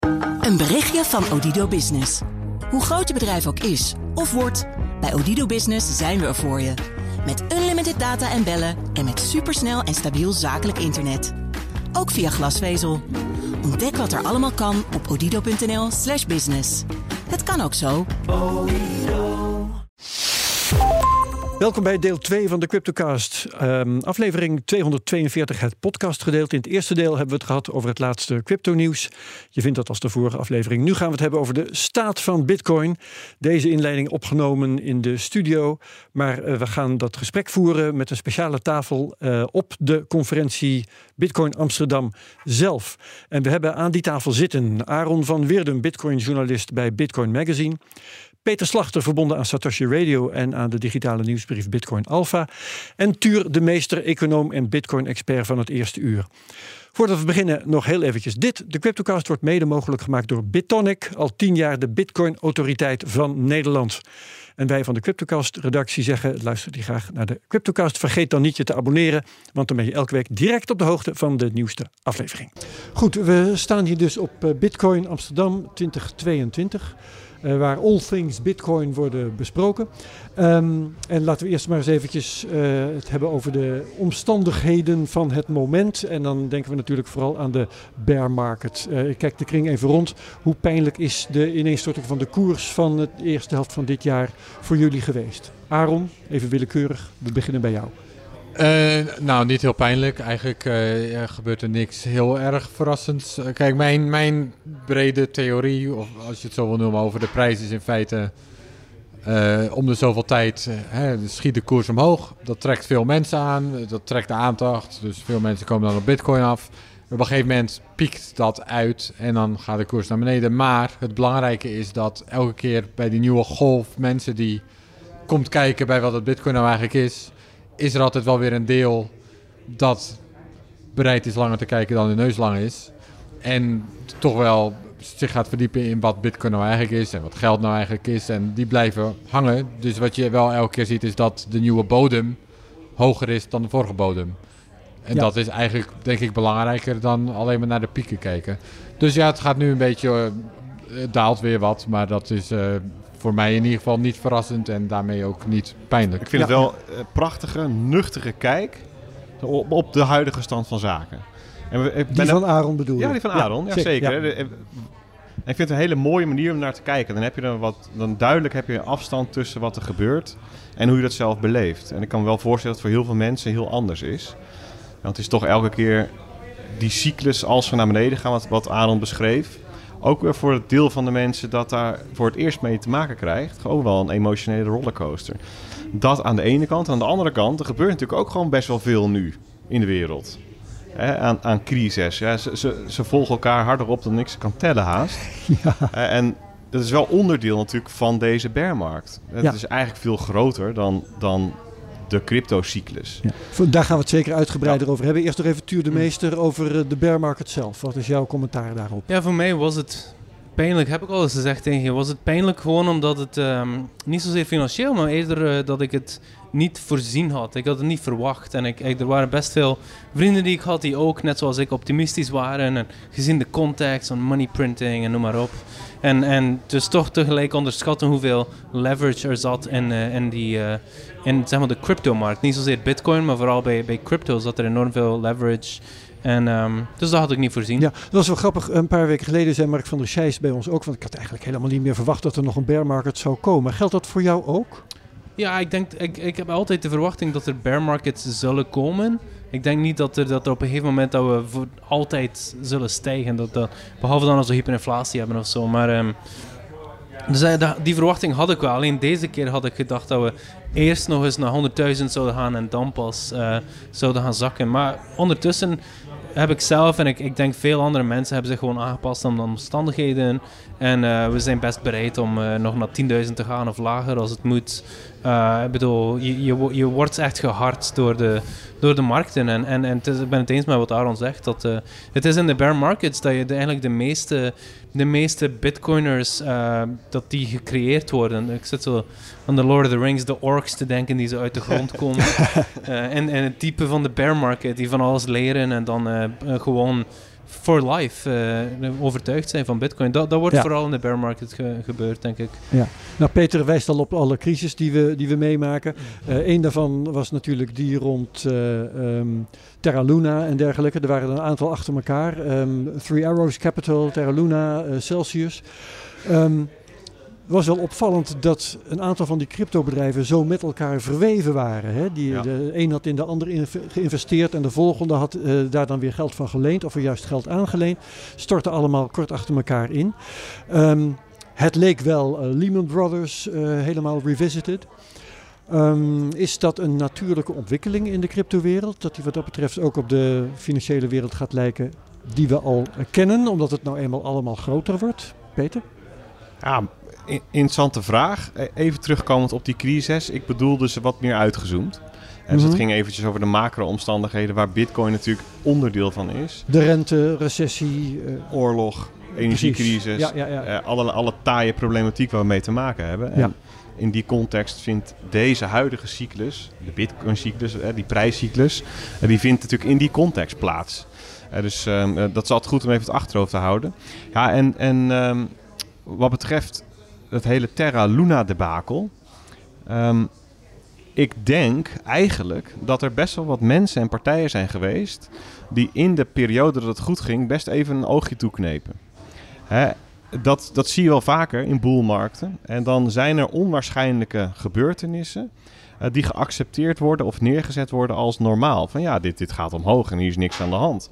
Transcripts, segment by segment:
Een berichtje van Odido Business. Hoe groot je bedrijf ook is of wordt, bij Odido Business zijn we er voor je. Met unlimited data en bellen en met supersnel en stabiel zakelijk internet. Ook via glasvezel. Ontdek wat er allemaal kan op odido.nl/business. Het kan ook zo. Welkom bij deel 2 van de Cryptocast. Aflevering 242, het podcastgedeelte. In het eerste deel hebben we het gehad over het laatste crypto-nieuws. Je vindt dat als de vorige aflevering. Nu gaan we het hebben over de staat van Bitcoin. Deze inleiding opgenomen in de studio. Maar we gaan dat gesprek voeren met een speciale tafel op de conferentie Bitcoin Amsterdam zelf. En we hebben aan die tafel zitten Aaron van Weerdum, Bitcoin-journalist bij Bitcoin Magazine. Peter Slachter, verbonden aan Satoshi Radio en aan de digitale nieuwsbrief Bitcoin Alpha. En Tuur de Meester, econoom en Bitcoin-expert van het eerste uur. Voordat we beginnen nog heel eventjes dit. De Cryptocast wordt mede mogelijk gemaakt door BitTonic. Al 10 jaar de Bitcoin-autoriteit van Nederland. En wij van de Cryptocast-redactie zeggen, luister die graag naar de Cryptocast. Vergeet dan niet je te abonneren, want dan ben je elke week direct op de hoogte van de nieuwste aflevering. Goed, we staan hier dus op Bitcoin Amsterdam 2022. Waar all things Bitcoin worden besproken. En laten we eerst maar eens eventjes het hebben over de omstandigheden van het moment. En dan denken we natuurlijk vooral aan de bear market. Ik kijk de kring even rond. Hoe pijnlijk is de ineenstorting van de koers van de eerste helft van dit jaar voor jullie geweest? Aaron, even willekeurig. We beginnen bij jou. Nou, niet heel pijnlijk. Eigenlijk gebeurt er niks heel erg verrassends. Kijk, mijn brede theorie, of als je het zo wil noemen, over de prijs is in feite om de zoveel tijd schiet de koers omhoog. Dat trekt veel mensen aan, dat trekt de aandacht. Dus veel mensen komen dan op Bitcoin af. Op een gegeven moment piekt dat uit en dan gaat de koers naar beneden. Maar het belangrijke is dat elke keer bij die nieuwe golf mensen die komt kijken bij wat het Bitcoin nou eigenlijk is er altijd wel weer een deel dat bereid is langer te kijken dan de neus lang is. En toch wel zich gaat verdiepen in wat Bitcoin nou eigenlijk is en wat geld nou eigenlijk is. En die blijven hangen. Dus wat je wel elke keer ziet is dat de nieuwe bodem hoger is dan de vorige bodem. En dat is eigenlijk, denk ik, belangrijker dan alleen maar naar de pieken kijken. Dus ja, het gaat nu een beetje, daalt weer wat, maar dat is voor mij in ieder geval niet verrassend en daarmee ook niet pijnlijk. Ik vind het wel een prachtige, nuchtere kijk op de huidige stand van zaken. En die van Aaron bedoel je? Ja, die van Aaron, ja, zeker. Ja. En ik vind het een hele mooie manier om naar te kijken. Dan heb je dan duidelijk heb je een afstand tussen wat er gebeurt en hoe je dat zelf beleeft. En ik kan me wel voorstellen dat het voor heel veel mensen heel anders is. Want het is toch elke keer die cyclus als we naar beneden gaan, wat Aaron beschreef. Ook weer voor het deel van de mensen dat daar voor het eerst mee te maken krijgt. Gewoon wel een emotionele rollercoaster. Dat aan de ene kant. Aan de andere kant, er gebeurt natuurlijk ook gewoon best wel veel nu in de wereld. Aan crises. Ja, ze volgen elkaar harder op dan ik ze kan tellen haast. Ja. En dat is wel onderdeel natuurlijk van deze bearmarkt. Het is eigenlijk veel groter dan de cryptocyclus. Ja. Daar gaan we het zeker uitgebreider over hebben. Eerst nog even Tuur de Meester over de bear market zelf. Wat is jouw commentaar daarop? Ja, voor mij was het pijnlijk, heb ik al eens gezegd tegen je. Was het pijnlijk gewoon omdat het niet zozeer financieel, maar eerder dat ik het niet voorzien had. Ik had het niet verwacht. En er waren best veel vrienden die ik had die ook, net zoals ik, optimistisch waren. En gezien de context van money printing en noem maar op. En dus toch tegelijk onderschatten hoeveel leverage er zat in zeg maar de cryptomarkt. Niet zozeer Bitcoin, maar vooral bij crypto zat er enorm veel leverage. En dus dat had ik niet voorzien. Ja, dat was wel grappig. Een paar weken geleden zei Mark van der Scheijs bij ons ook, want ik had eigenlijk helemaal niet meer verwacht dat er nog een bear market zou komen. Geldt dat voor jou ook? Ja, ik heb altijd de verwachting dat er bear markets zullen komen. Ik denk niet dat er op een gegeven moment dat we voor altijd zullen stijgen. Behalve dan als we hyperinflatie hebben of zo. Maar dus die verwachting had ik wel. Alleen deze keer had ik gedacht dat we eerst nog eens naar 100.000 zouden gaan en dan pas zouden gaan zakken. Maar ondertussen heb ik zelf en ik denk veel andere mensen hebben zich gewoon aangepast aan de omstandigheden. En we zijn best bereid om nog naar 10.000 te gaan of lager als het moet. Ik bedoel, je wordt echt gehard door de markten. En ik ben het eens met wat Aaron zegt. Dat het is in de bear markets dat je eigenlijk de meeste bitcoiners dat die gecreëerd worden. Ik zit zo aan The Lord of the Rings, de orks te denken die zo uit de grond komen. En het type van de bear market, die van alles leren en dan gewoon for life overtuigd zijn van Bitcoin. Dat wordt vooral in de bear market gebeurd, denk ik. Ja. Nou, Peter wijst al op alle crisis die we meemaken. Eén daarvan was natuurlijk die rond Terra Luna en dergelijke. Er waren een aantal achter elkaar. Three Arrows Capital, Terra Luna, Celsius. Het was wel opvallend dat een aantal van die cryptobedrijven zo met elkaar verweven waren. Hè? De een had in de ander geïnvesteerd en de volgende had daar dan weer geld van geleend of er juist geld aangeleend. Stortten allemaal kort achter elkaar in. Het leek wel Lehman Brothers helemaal revisited. Is dat een natuurlijke ontwikkeling in de cryptowereld? Dat die wat dat betreft ook op de financiële wereld gaat lijken die we al kennen, omdat het nou eenmaal allemaal groter wordt? Peter? Ja, interessante vraag. Even terugkomend op die crisis. Ik bedoelde ze wat meer uitgezoomd. Dus het ging eventjes over de macro-omstandigheden waar Bitcoin natuurlijk onderdeel van is. De rente, recessie, oorlog, energiecrisis. Alle taaie problematiek waar we mee te maken hebben. En in die context vindt deze huidige cyclus, de Bitcoin-cyclus, die prijscyclus, die vindt natuurlijk in die context plaats. Dus dat is altijd goed om even het achterhoofd te houden. Ja, en wat betreft het hele Terra Luna debakel. Ik denk eigenlijk dat er best wel wat mensen en partijen zijn geweest die in de periode dat het goed ging best even een oogje toeknepen. Dat zie je wel vaker in boelmarkten. En dan zijn er onwaarschijnlijke gebeurtenissen die geaccepteerd worden of neergezet worden als normaal. Van ja, dit gaat omhoog en hier is niks aan de hand.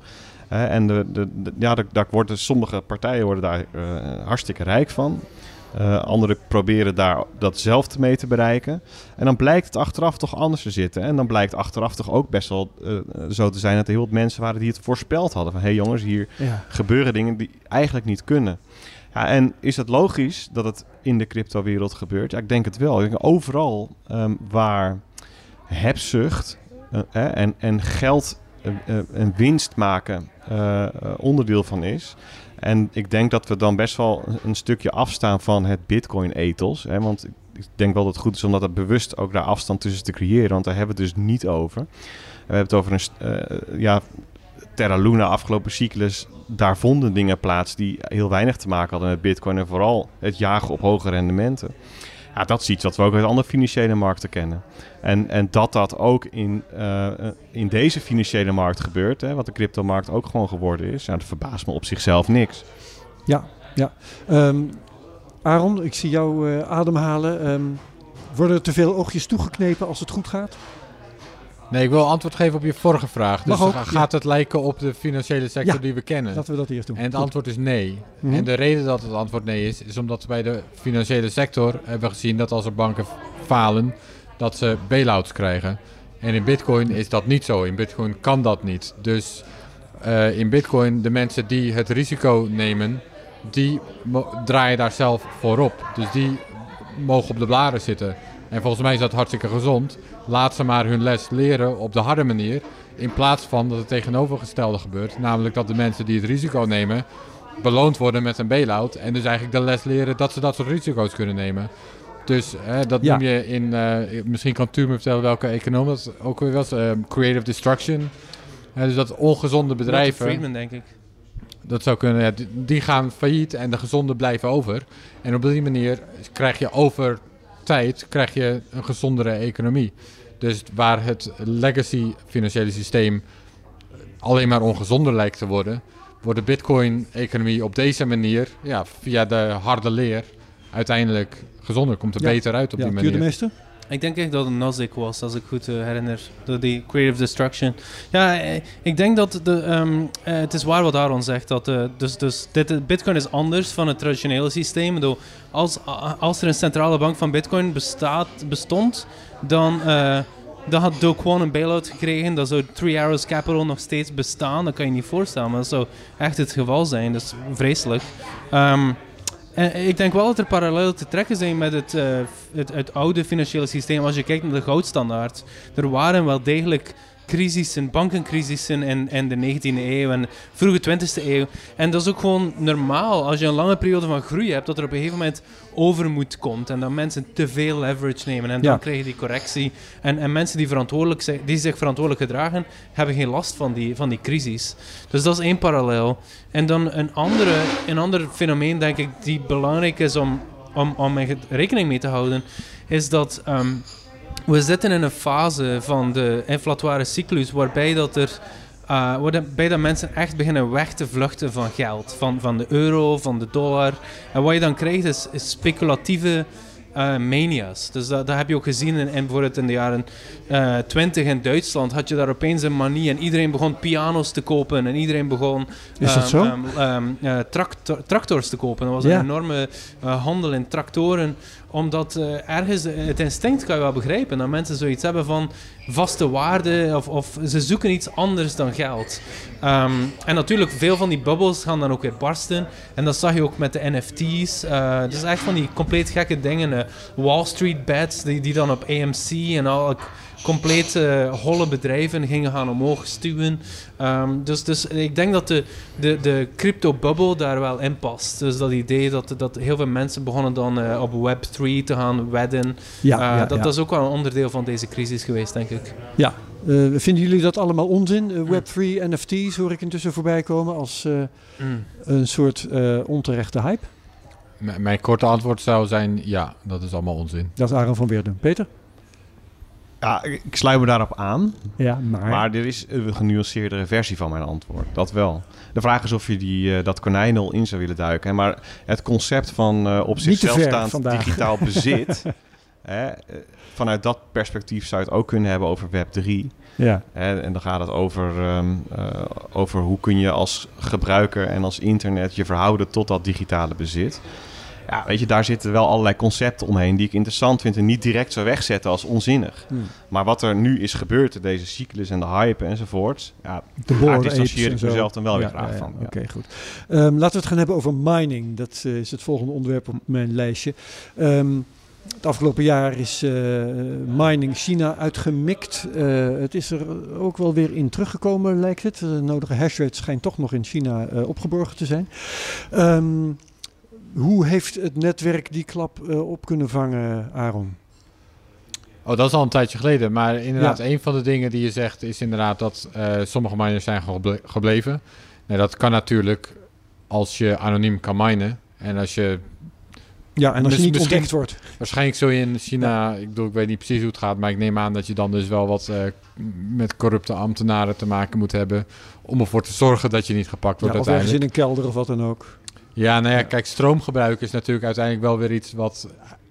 Sommige partijen worden daar hartstikke rijk van. Anderen proberen daar datzelfde mee te bereiken. En dan blijkt het achteraf toch anders te zitten. En dan blijkt achteraf toch ook best wel zo te zijn dat er heel wat mensen waren die het voorspeld hadden. Van jongens, hier gebeuren dingen die eigenlijk niet kunnen. Ja, en is het logisch dat het in de cryptowereld gebeurt? Ja, ik denk het wel. Ik denk overal waar hebzucht en geld en winst maken onderdeel van is. En ik denk dat we dan best wel een stukje afstaan van het Bitcoin-ethos. Want ik denk wel dat het goed is om dat bewust ook daar afstand tussen te creëren. Want daar hebben we het dus niet over. We hebben het over Terra Luna, afgelopen cyclus. Daar vonden dingen plaats die heel weinig te maken hadden met Bitcoin. En vooral het jagen op hoge rendementen. Ja, dat is iets wat we ook uit andere financiële markten kennen. En dat ook in deze financiële markt gebeurt, wat de cryptomarkt ook gewoon geworden is, dat verbaast me op zichzelf niks. Ja. Aaron, ik zie jou ademhalen. Worden er te veel oogjes toegeknepen als het goed gaat? Nee, ik wil antwoord geven op je vorige vraag. Dus ook, gaat het lijken op de financiële sector die we kennen? Laten we dat eerst doen. En het antwoord is nee. Mm-hmm. En de reden dat het antwoord nee is omdat we bij de financiële sector hebben gezien dat als er banken falen, dat ze bail-outs krijgen. En in Bitcoin is dat niet zo. In Bitcoin kan dat niet. Dus in Bitcoin, de mensen die het risico nemen, die draaien daar zelf voor op. Dus die mogen op de blaren zitten. En volgens mij is dat hartstikke gezond. Laat ze maar hun les leren op de harde manier. In plaats van dat het tegenovergestelde gebeurt. Namelijk dat de mensen die het risico nemen beloond worden met een bail-out. En dus eigenlijk de les leren dat ze dat soort risico's kunnen nemen. Dus dat noem je in... misschien kan Tuur me vertellen welke econoom dat ook weer was. Creative destruction. Dus dat ongezonde bedrijven... Friedman, denk ik. Dat zou kunnen. Ja, die gaan failliet en de gezonde blijven over. En op die manier krijg je over tijd een gezondere economie. Dus waar het legacy financiële systeem alleen maar ongezonder lijkt te worden, wordt de Bitcoin-economie op deze manier, via de harde leer, uiteindelijk gezonder. Komt er beter uit op die manier. De meeste? Ik denk echt dat het Nasdaq was, als ik goed herinner. Die Creative Destruction. Ja, ik denk dat het is waar wat Aaron zegt. Dat, Bitcoin is anders van het traditionele systeem. Als er een centrale bank van Bitcoin bestond, dan had Do Kwon een bailout gekregen. Dan zou Three Arrows Capital nog steeds bestaan. Dat kan je niet voorstellen, maar dat zou echt het geval zijn. Dat is vreselijk. En ik denk wel dat er parallellen te trekken zijn met het oude financiële systeem. Als je kijkt naar de goudstandaard, er waren wel degelijk crisissen, bankencrisissen in de 19e eeuw en vroege 20e eeuw. En dat is ook gewoon normaal als je een lange periode van groei hebt, dat er op een gegeven moment overmoed komt en dat mensen te veel leverage nemen en dan krijg je die correctie. En mensen die zich verantwoordelijk gedragen, hebben geen last van die crisis. Dus dat is één parallel. En dan een ander fenomeen, denk ik, die belangrijk is om rekening mee te houden, is dat we zitten in een fase van de inflatoire cyclus waarbij dat mensen echt beginnen weg te vluchten van geld. Van de euro, van de dollar. En wat je dan krijgt is speculatieve mania's. Dus dat heb je ook gezien in bijvoorbeeld in de jaren 20 in Duitsland had je daar opeens een manie en iedereen begon piano's te kopen en iedereen begon tractors te kopen. Er was een enorme handel in tractoren, omdat ergens het instinct kan je wel begrijpen dat mensen zoiets hebben van vaste waarde of ze zoeken iets anders dan geld. En natuurlijk, veel van die bubbels gaan dan ook weer barsten. En dat zag je ook met de NFT's. Dus echt van die compleet gekke dingen. Wall Street bets die dan op AMC en al compleet holle bedrijven gingen gaan omhoog stuwen. Dus ik denk dat de crypto-bubble daar wel in past. Dus dat idee dat heel veel mensen begonnen dan op Web3 te gaan wedden. Dat is ook wel een onderdeel van deze crisis geweest, denk ik. Ja. Vinden jullie dat allemaal onzin? Web3, NFT's hoor ik intussen voorbij komen als een soort onterechte hype? Mijn korte antwoord zou zijn, ja, dat is allemaal onzin. Dat is Aaron van Weerden. Peter? Ja, ik sluit me daarop aan. Ja, maar er is een genuanceerdere versie van mijn antwoord. Dat wel. De vraag is of je dat konijnenhol in zou willen duiken. Maar het concept van op zichzelf staand digitaal bezit... vanuit dat perspectief zou je het ook kunnen hebben over Web3. Ja. En dan gaat het over hoe kun je als gebruiker en als internet je verhouden tot dat digitale bezit. Ja, weet je, daar zitten wel allerlei concepten omheen die ik interessant vind en niet direct zou wegzetten als onzinnig. Maar wat er nu is gebeurd, deze cyclus en de hype enzovoort, daar distancieer ik mezelf dan wel weer graag van. Ja. Oké, goed. Laten we het gaan hebben over mining. Dat is het volgende onderwerp op mijn lijstje. Het afgelopen jaar is mining China uitgemikt. Het is er ook wel weer in teruggekomen, lijkt het. De nodige hashrate schijnt toch nog in China opgeborgen te zijn. Hoe heeft het netwerk die klap op kunnen vangen, Aaron? Oh, dat is al een tijdje geleden. Maar inderdaad, een van de dingen die je zegt is inderdaad dat sommige miners zijn gebleven. Nou, dat kan natuurlijk als je anoniem kan minen. En als je... Ja, en als je niet ontdekt wordt. Waarschijnlijk zul je in China, ik weet niet precies hoe het gaat, maar ik neem aan dat je dan dus wel wat met corrupte ambtenaren te maken moet hebben om ervoor te zorgen dat je niet gepakt wordt uiteindelijk. Of ergens in een kelder of wat dan ook. Ja, nou ja, kijk, stroomgebruik is natuurlijk uiteindelijk wel weer iets wat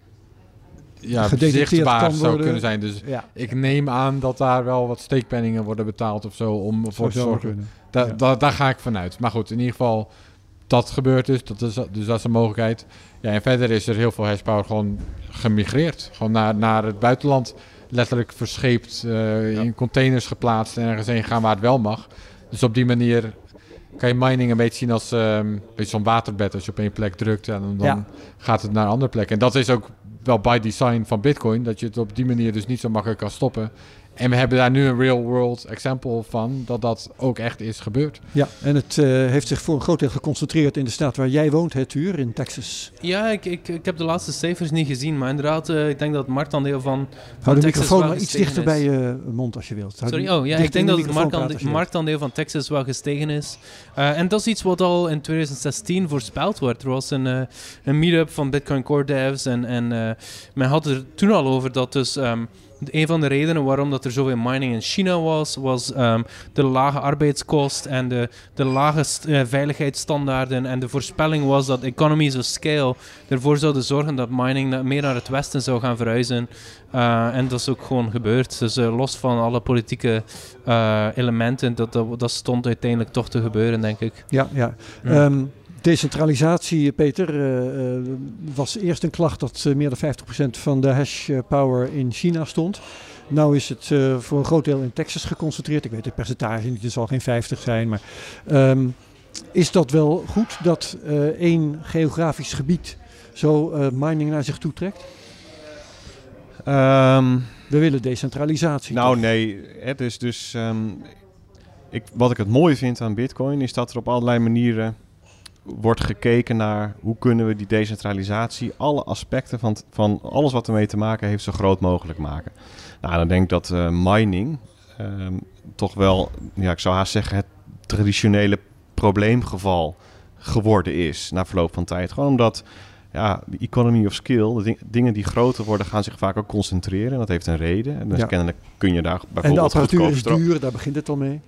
zichtbaar zou kunnen zijn. Dus ik neem aan dat daar wel wat steekpenningen worden betaald of zo om ervoor te zorgen. Daar ga ik vanuit. Maar goed, in ieder geval, dat gebeurt dus. Dat is een mogelijkheid. Ja, en verder is er heel veel hashpower gewoon gemigreerd. Gewoon naar het buitenland. Letterlijk verscheept, in containers geplaatst en ergens heen gaan waar het wel mag. Dus op die manier kan je mining een beetje zien als zo'n waterbed. Als je op één plek drukt en dan gaat het naar een andere plek. En dat is ook wel by design van Bitcoin. Dat je het op die manier dus niet zo makkelijk kan stoppen. En we hebben daar nu een real-world example van dat ook echt is gebeurd. Ja, en het heeft zich voor een groot deel geconcentreerd in de staat waar jij woont, Tuur, in Texas. Ja, ik heb de laatste cijfers niet gezien, maar inderdaad, ik denk dat het marktandeel van Hou de Texas microfoon maar iets dichter bij je mond als je wilt. Sorry, ik denk dat het marktandeel van Texas wel gestegen is. En dat is iets wat al in 2016 voorspeld wordt. Er was een meetup van Bitcoin Core Devs en men had er toen al over dat dus... een van de redenen waarom dat er zoveel mining in China was de lage arbeidskost en de lage veiligheidsstandaarden. En de voorspelling was dat economies of scale ervoor zouden zorgen dat mining meer naar het westen zou gaan verhuizen. En dat is ook gewoon gebeurd. Dus los van alle politieke elementen, dat stond uiteindelijk toch te gebeuren, denk ik. Ja. Decentralisatie, Peter, was eerst een klacht dat meer dan 50% van de hash power in China stond. Nou is het voor een groot deel in Texas geconcentreerd. Ik weet het percentage niet, het zal geen 50 zijn. Maar is dat wel goed dat één geografisch gebied zo mining naar zich toe trekt? We willen decentralisatie. Nou toch? nee, het is dus... wat ik het mooie vind aan Bitcoin is dat er op allerlei manieren wordt gekeken naar hoe kunnen we die decentralisatie, alle aspecten van alles wat ermee te maken heeft, zo groot mogelijk maken. Nou, dan denk ik dat mining toch wel, ik zou haast zeggen, het traditionele probleemgeval geworden is na verloop van tijd. Gewoon omdat de economy of skill, de dingen die groter worden, gaan zich vaak ook concentreren. En dat heeft een reden. En dus kennelijk kun je daar bijvoorbeeld... En de apparatuur is goedkoop duur, daar begint het al mee.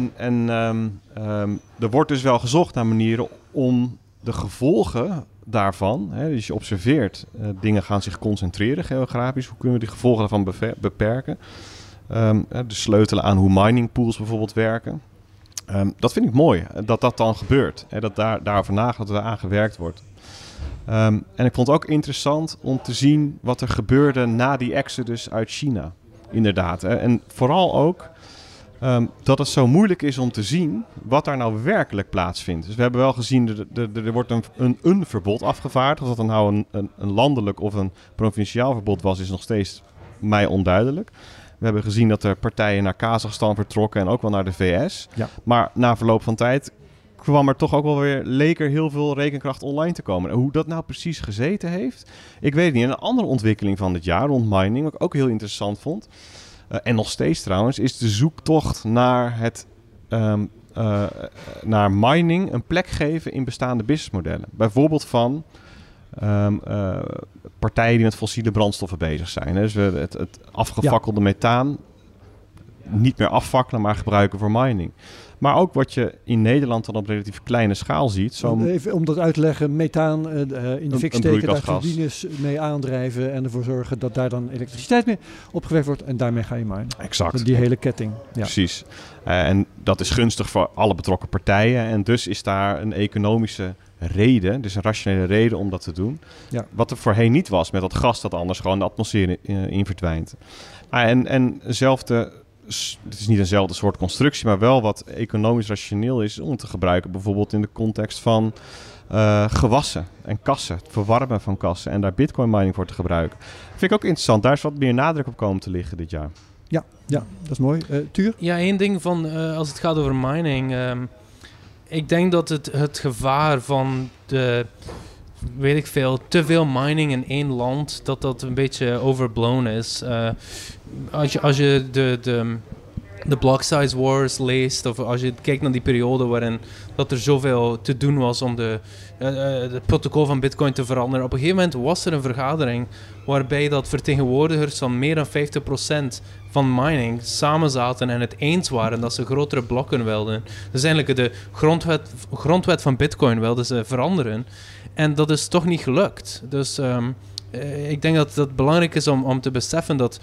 Er wordt dus wel gezocht naar manieren om de gevolgen daarvan, dus je observeert, dingen gaan zich concentreren geografisch. Hoe kunnen we die gevolgen daarvan beperken? Dus sleutelen aan hoe mining pools bijvoorbeeld werken. Dat vind ik mooi, dat dat dan gebeurt. Dat daarover nagedacht, dat er aan gewerkt wordt. En ik vond het ook interessant om te zien wat er gebeurde na die exodus uit China. Inderdaad. En vooral ook dat het zo moeilijk is om te zien wat daar nou werkelijk plaatsvindt. Dus we hebben wel gezien, er wordt een verbod afgevaardigd. Of dat dan nou een landelijk of een provinciaal verbod was, is nog steeds mij onduidelijk. We hebben gezien dat er partijen naar Kazachstan vertrokken en ook wel naar de VS. Ja. Maar na verloop van tijd kwam er toch ook wel weer, leek er heel veel rekenkracht online te komen. En hoe dat nou precies gezeten heeft, ik weet het niet. En een andere ontwikkeling van dit jaar rond mining, wat ik ook heel interessant vond, en nog steeds trouwens, is de zoektocht naar naar mining een plek geven in bestaande businessmodellen. Bijvoorbeeld van partijen die met fossiele brandstoffen bezig zijn. Dus het afgefakkelde methaan niet meer afvakkelen, maar gebruiken voor mining. Maar ook wat je in Nederland dan op relatief kleine schaal ziet. Even om dat uit te leggen, methaan in de fik steken, daar turbines mee aandrijven en ervoor zorgen dat daar dan elektriciteit mee opgewekt wordt en daarmee ga je minen. Exact. Die hele ketting. Ja. Precies. En dat is gunstig voor alle betrokken partijen en dus is daar een economische reden, dus een rationele reden om dat te doen. Ja. Wat er voorheen niet was met dat gas dat anders gewoon de atmosfeer in verdwijnt. En hetzelfde, het is niet eenzelfde soort constructie, maar wel wat economisch rationeel is om te gebruiken. Bijvoorbeeld in de context van gewassen en kassen, het verwarmen van kassen en daar bitcoin mining voor te gebruiken. Vind ik ook interessant. Daar is wat meer nadruk op komen te liggen dit jaar. Ja, dat is mooi. Tuur? Ja, één ding van als het gaat over mining. Ik denk dat het gevaar van te veel mining in één land, dat een beetje overblown is. Als je de block size wars leest, of als je kijkt naar die periode waarin dat er zoveel te doen was om het protocol van Bitcoin te veranderen. Op een gegeven moment was er een vergadering waarbij dat vertegenwoordigers van meer dan 50% van mining samen zaten en het eens waren dat ze grotere blokken wilden. Dus eigenlijk de grondwet van Bitcoin wilden ze veranderen. En dat is toch niet gelukt. Dus ik denk dat het belangrijk is om te beseffen dat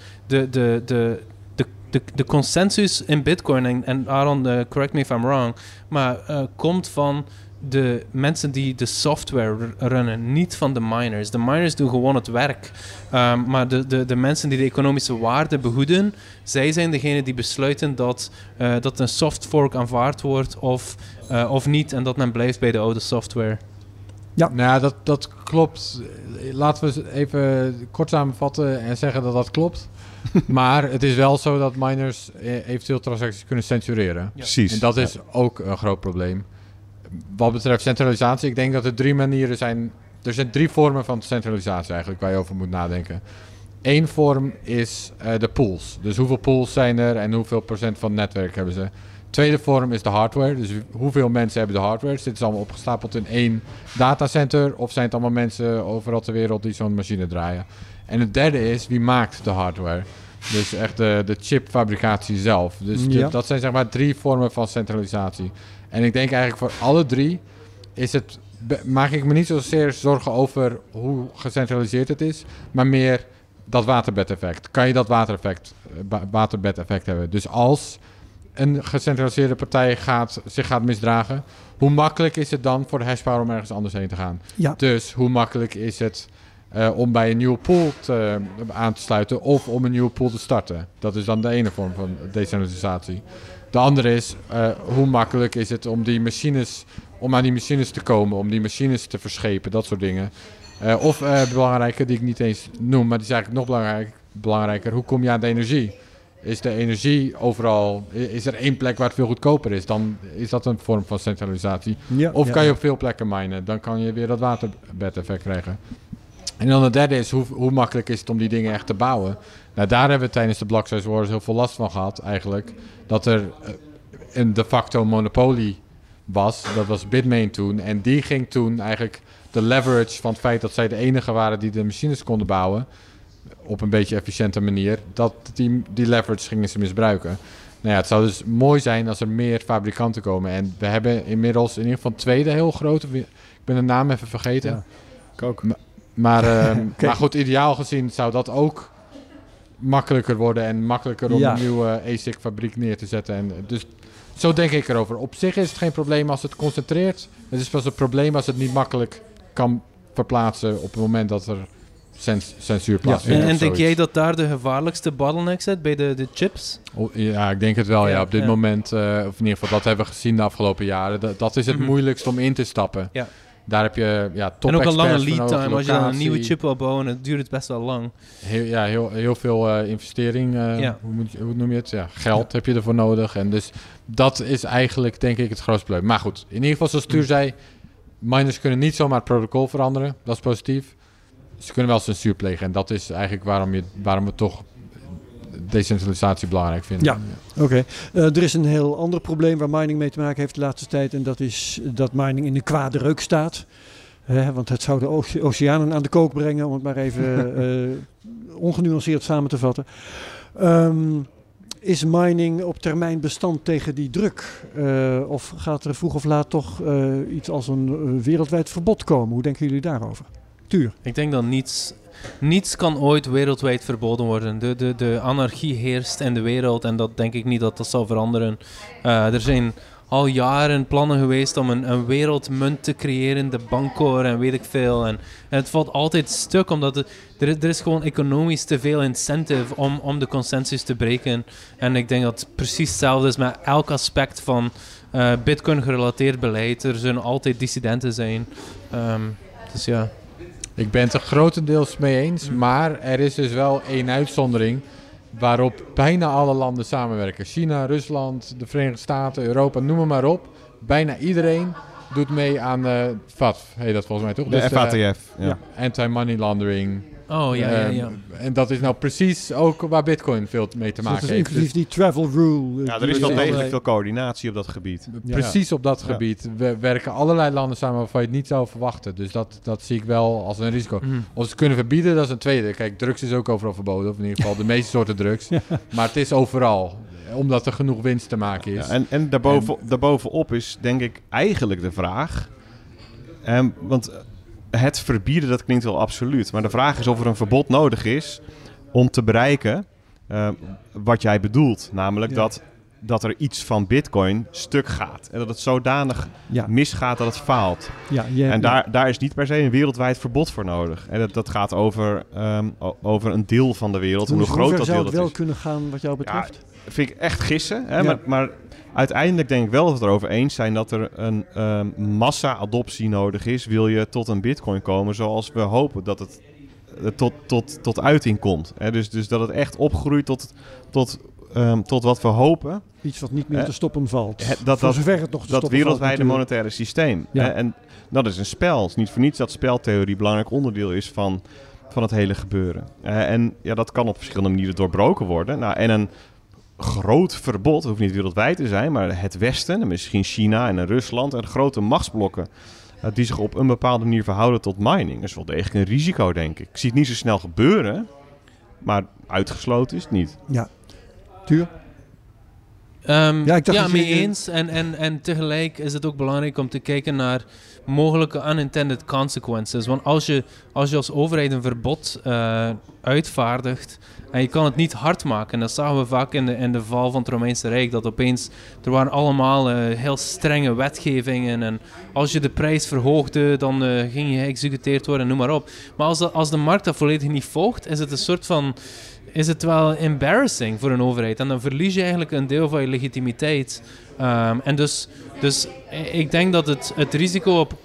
de consensus in Bitcoin, en Aaron, correct me if I'm wrong, maar komt van de mensen die de software runnen, niet van de miners. De miners doen gewoon het werk. Maar de mensen die de economische waarde behoeden, zij zijn degene die besluiten dat een soft fork aanvaard wordt of niet, en dat men blijft bij de oude software. Ja, nou, dat klopt. Laten we even kort samenvatten en zeggen dat dat klopt. Maar het is wel zo dat miners eventueel transacties kunnen censureren. Ja. Precies. En dat is ook een groot probleem. Wat betreft centralisatie, ik denk dat er 3 manieren zijn. Er zijn 3 vormen van centralisatie eigenlijk waar je over moet nadenken. Eén vorm is de pools. Dus hoeveel pools zijn er en hoeveel procent van het netwerk hebben ze. Tweede vorm is de hardware. Dus hoeveel mensen hebben de hardware? Zitten ze allemaal opgestapeld in één datacenter? Of zijn het allemaal mensen overal ter wereld die zo'n machine draaien? En het derde is, wie maakt de hardware? Dus echt de chipfabricatie zelf. Dus dat zijn zeg maar 3 vormen van centralisatie. En ik denk eigenlijk voor alle 3 maak ik me niet zozeer zorgen over hoe gecentraliseerd het is, maar meer dat waterbedeffect. Kan je dat waterbedeffect hebben? Dus als een gecentraliseerde partij zich gaat misdragen, hoe makkelijk is het dan voor de hashpower om ergens anders heen te gaan? Ja. Dus hoe makkelijk is het om bij een nieuwe pool aan te sluiten of om een nieuwe pool te starten? Dat is dan de ene vorm van decentralisatie. De andere is, hoe makkelijk is het om aan die machines te komen, om die machines te verschepen, dat soort dingen. Of belangrijke, die ik niet eens noem, maar die is eigenlijk nog belangrijk, belangrijker, hoe kom je aan de energie? Is de energie overal, is er één plek waar het veel goedkoper is, dan is dat een vorm van centralisatie. Ja, Of kan je op veel plekken minen, dan kan je weer dat waterbed-effect krijgen. En dan de derde is, hoe makkelijk is het om die dingen echt te bouwen? Nou, daar hebben we tijdens de Block Size Wars heel veel last van gehad eigenlijk. Dat er een de facto monopolie was, dat was Bitmain toen. En die ging toen eigenlijk de leverage van het feit dat zij de enige waren die de machines konden bouwen, op een beetje efficiënte manier, dat die leverage gingen ze misbruiken. Nou ja, het zou dus mooi zijn als er meer fabrikanten komen. En we hebben inmiddels in ieder geval een tweede heel grote, ik ben de naam even vergeten. Ja, Ik ook. Maar goed, ideaal gezien zou dat ook makkelijker worden en makkelijker om een nieuwe ASIC-fabriek neer te zetten. En dus zo denk ik erover. Op zich is het geen probleem als het concentreert. Het is pas een probleem als het niet makkelijk kan verplaatsen op het moment dat er censuur plaatsvindt. En denk jij dat daar de gevaarlijkste bottleneck zit bij de chips? Ja, ik denk het wel. Ja, op dit ja. moment, of in ieder geval dat hebben we gezien de afgelopen jaren. Dat is het moeilijkst om in te stappen. Ja. Daar heb je top En ook een lange experts lead voor time. nodig, Als je dan een locatie. nieuwe chip wil bouwen, het duurt het best wel lang. Heel veel investering. Hoe noem je het? Ja, geld heb je ervoor nodig. En dus dat is eigenlijk, denk ik, het grootste probleem. Maar goed, in ieder geval zoals Tuur zei, miners kunnen niet zomaar het protocol veranderen. Dat is positief. Ze kunnen wel censuur plegen. En dat is eigenlijk waarom we toch decentralisatie belangrijk vinden. Ja, oké. Er is een heel ander probleem waar mining mee te maken heeft de laatste tijd. En dat is dat mining in de kwade reuk staat. Want het zou de oceanen aan de kook brengen, om het maar even ongenuanceerd samen te vatten. Is mining op termijn bestand tegen die druk? Of gaat er vroeg of laat toch iets als een wereldwijd verbod komen? Hoe denken jullie daarover? Tuur? Ik denk dat niets kan ooit wereldwijd verboden worden. De anarchie heerst in de wereld en dat denk ik niet dat dat zal veranderen. Er zijn al jaren plannen geweest om een wereldmunt te creëren, de Bancor en weet ik veel. En het valt altijd stuk, omdat er is gewoon economisch te veel incentive om de consensus te breken. En ik denk dat het precies hetzelfde is met elk aspect van Bitcoin-gerelateerd beleid. Er zullen altijd dissidenten zijn. Dus ja. Ik ben het er grotendeels mee eens, maar er is dus wel één uitzondering waarop bijna alle landen samenwerken. China, Rusland, de Verenigde Staten, Europa, noem maar op. Bijna iedereen doet mee aan FATF, heet dat volgens mij toch? De Dus, FATF. Anti-money laundering. Oh, ja. En dat is nou precies ook waar Bitcoin veel mee te maken Dus heeft. inclusief die travel rule. Ja, er is wel degelijk veel coördinatie op dat gebied. Precies op dat gebied. We werken allerlei landen samen waarvan je het niet zou verwachten. Dus dat zie ik wel als een risico. Of ze kunnen verbieden, dat is een tweede. Kijk, drugs is ook overal verboden. Of in ieder geval de meeste soorten drugs. Maar het is overal. Omdat er genoeg winst te maken is. Ja, en daarbovenop is denk ik eigenlijk de vraag. Want het verbieden, dat klinkt wel absoluut. Maar de vraag is of er een verbod nodig is om te bereiken wat jij bedoelt. Namelijk dat er iets van Bitcoin stuk gaat. En dat het zodanig misgaat dat het faalt. En daar is niet per se een wereldwijd verbod voor nodig. En dat gaat over een deel van de wereld. En hoe groot dat deel zou dat het wel is. kunnen gaan wat jou betreft? Ja, vind ik echt gissen. Hè? Maar uiteindelijk denk ik wel dat we het erover eens zijn dat er een massa-adoptie nodig is. Wil je tot een Bitcoin komen zoals we hopen dat het tot uiting komt. Hè? Dus dat het echt opgroeit tot wat we hopen. Iets wat niet meer te stoppen valt. Voor zover het nog te stoppen dat wereldwijde valt, monetaire systeem. Ja. En dat is een spel. Het is niet voor niets dat speltheorie een belangrijk onderdeel is van het hele gebeuren. En dat kan op verschillende manieren doorbroken worden. Nou, en een groot verbod, hoeft niet wereldwijd te zijn, maar het Westen, en misschien China en Rusland en grote machtsblokken die zich op een bepaalde manier verhouden tot mining. Dat is wel degelijk een risico, denk ik. Ik zie het niet zo snel gebeuren, maar uitgesloten is het niet. Ja. Tuur? Mee eens. En tegelijk is het ook belangrijk om te kijken naar mogelijke unintended consequences. Want als je als overheid een verbod uitvaardigt en je kan het niet hard maken, dat zagen we vaak in de val van het Romeinse Rijk, dat opeens, er waren allemaal heel strenge wetgevingen en als je de prijs verhoogde, dan ging je geëxecuteerd worden, noem maar op. Maar als de markt dat volledig niet volgt, is het een soort van... is het wel embarrassing voor een overheid. En dan verlies je eigenlijk een deel van je legitimiteit. En dus ik denk dat het risico op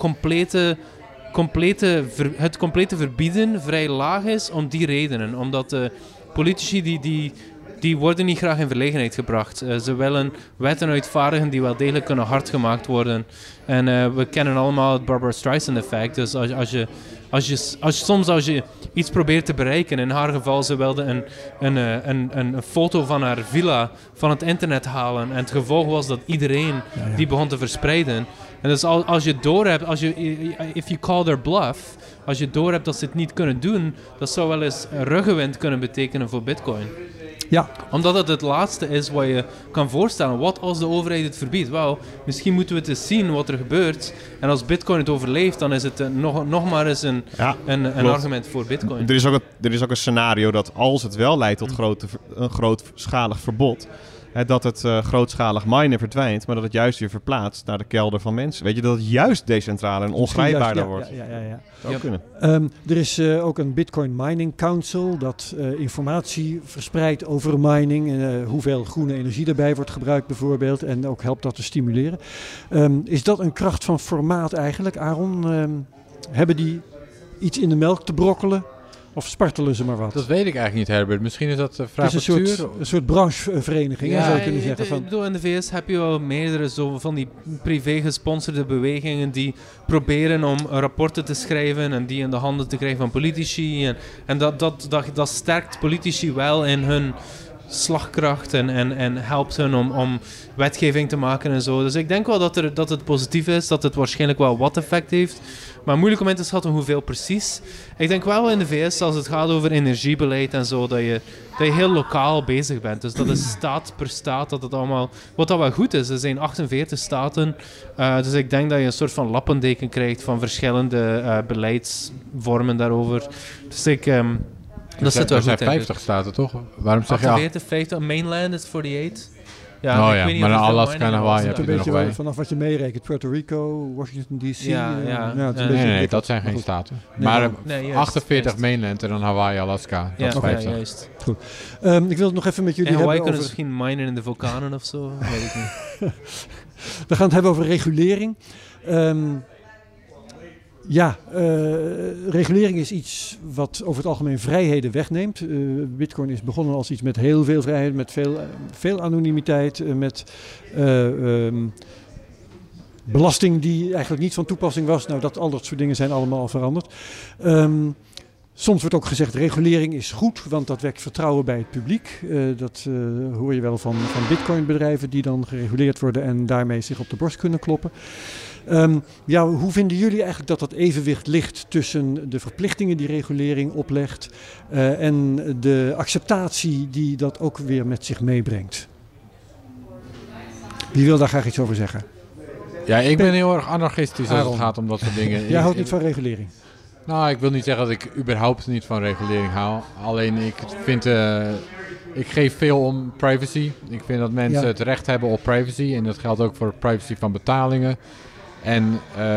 het complete verbieden vrij laag is om die redenen. Omdat politici die worden niet graag in verlegenheid gebracht. Ze willen wetten uitvaardigen die wel degelijk kunnen hard gemaakt worden. En we kennen allemaal het Barbara Streisand effect. Dus als je iets probeert te bereiken, in haar geval, ze wilde een foto van haar villa van het internet halen. En het gevolg was dat iedereen die begon te verspreiden. En dus als je doorhebt, if you call their bluff, als je doorhebt dat ze het niet kunnen doen, dat zou wel eens ruggenwind kunnen betekenen voor Bitcoin. Ja. Omdat het laatste is wat je kan voorstellen. Wat als de overheid het verbiedt? Wel, misschien moeten we het eens zien wat er gebeurt. En als Bitcoin het overleeft, dan is het nog maar eens een argument voor Bitcoin. Er is ook een scenario dat als het wel leidt tot een grootschalig verbod, dat het grootschalig minen verdwijnt, maar dat het juist weer verplaatst naar de kelder van mensen. Weet je, dat het juist decentraal en ongrijpbaarder wordt. Ja. Zou kunnen. Er is ook een Bitcoin Mining Council dat informatie verspreidt over mining, hoeveel groene energie erbij wordt gebruikt bijvoorbeeld, en ook helpt dat te stimuleren. Is dat een kracht van formaat eigenlijk, Aaron? Hebben die iets in de melk te brokkelen? Of spartelen ze maar wat? Dat weet ik eigenlijk niet, Herbert. Misschien is dat vraag Het is een soort branchevereniging, zou je kunnen zeggen. In de VS heb je wel meerdere zo van die privé gesponsorde bewegingen die proberen om rapporten te schrijven en die in de handen te krijgen van politici. En dat sterkt politici wel in hun slagkracht en helpt hun om wetgeving te maken en zo. Dus ik denk wel dat het positief is, dat het waarschijnlijk wel wat effect heeft. Maar moeilijk om in te schatten hoeveel precies. Ik denk wel in de VS, als het gaat over energiebeleid en zo, dat je heel lokaal bezig bent. Dus dat is staat per staat, dat het allemaal... Wat dat wel goed is, er zijn 48 staten. Dus ik denk dat je een soort van lappendeken krijgt van verschillende beleidsvormen daarover. Dus dat zit wel er zijn goed 50 staten, toch? Waarom zeg je 48, 50, mainland is 48. Ja, ik weet niet maar Alaska en Hawaii heb je er nog bij. Vanaf wat je meerekent, Puerto Rico, Washington D.C. Nee, dat zijn geen staten. Maar 48 mainland en dan Hawaii, Alaska. Dat is 50. Juist. Goed. Ik wil het nog even met jullie hebben over... kunnen misschien minen in de vulkanen of zo, weet ik niet. We gaan het hebben over regulering. Regulering is iets wat over het algemeen vrijheden wegneemt. Bitcoin is begonnen als iets met heel veel vrijheid, met veel anonimiteit, met belasting die eigenlijk niet van toepassing was. Nou, al dat soort dingen zijn allemaal veranderd. Soms wordt ook gezegd, regulering is goed, want dat wekt vertrouwen bij het publiek. Dat hoor je wel van Bitcoin-bedrijven die dan gereguleerd worden en daarmee zich op de borst kunnen kloppen. Hoe vinden jullie eigenlijk dat evenwicht ligt tussen de verplichtingen die regulering oplegt en de acceptatie die dat ook weer met zich meebrengt? Wie wil daar graag iets over zeggen? Ja, ik ben heel erg anarchistisch als het gaat om dat soort dingen. Jij houdt niet van regulering? Nou, ik wil niet zeggen dat ik überhaupt niet van regulering hou. Alleen ik geef veel om privacy. Ik vind dat mensen het recht hebben op privacy. En dat geldt ook voor privacy van betalingen. En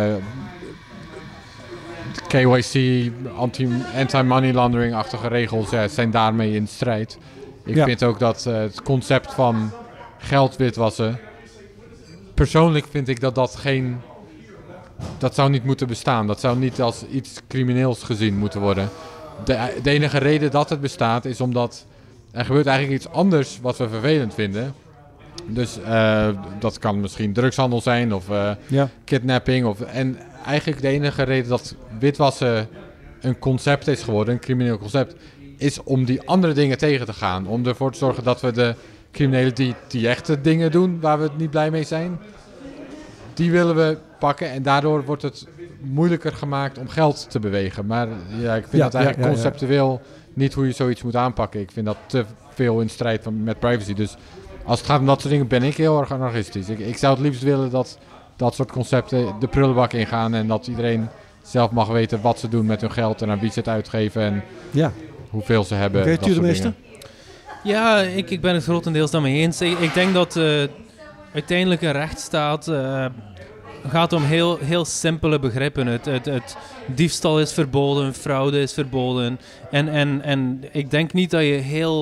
KYC, anti-money laundering-achtige regels zijn daarmee in strijd. Ik vind ook dat het concept van geld witwassen... Persoonlijk vind ik dat zou niet moeten bestaan. Dat zou niet als iets crimineels gezien moeten worden. De enige reden dat het bestaat is omdat er gebeurt eigenlijk iets anders wat we vervelend vinden. Dus dat kan misschien drugshandel zijn of kidnapping. En eigenlijk de enige reden dat witwassen een concept is geworden, een crimineel concept, is om die andere dingen tegen te gaan. Om ervoor te zorgen dat we de criminelen die echte dingen doen waar we het niet blij mee zijn, die willen we pakken. En daardoor wordt het moeilijker gemaakt om geld te bewegen. Maar ik vind dat eigenlijk conceptueel niet hoe je zoiets moet aanpakken. Ik vind dat te veel in strijd met privacy. Dus als het gaat om dat soort dingen ben ik heel erg anarchistisch. Ik zou het liefst willen dat dat soort concepten de prullenbak ingaan en dat iedereen zelf mag weten wat ze doen met hun geld en aan wie ze het uitgeven en hoeveel ze hebben. Weet u de meeste? Ja, ik ben het grotendeels daarmee eens. Ik denk dat uiteindelijk een rechtsstaat gaat om heel simpele begrippen. Het diefstal is verboden, fraude is verboden. En ik denk niet dat je heel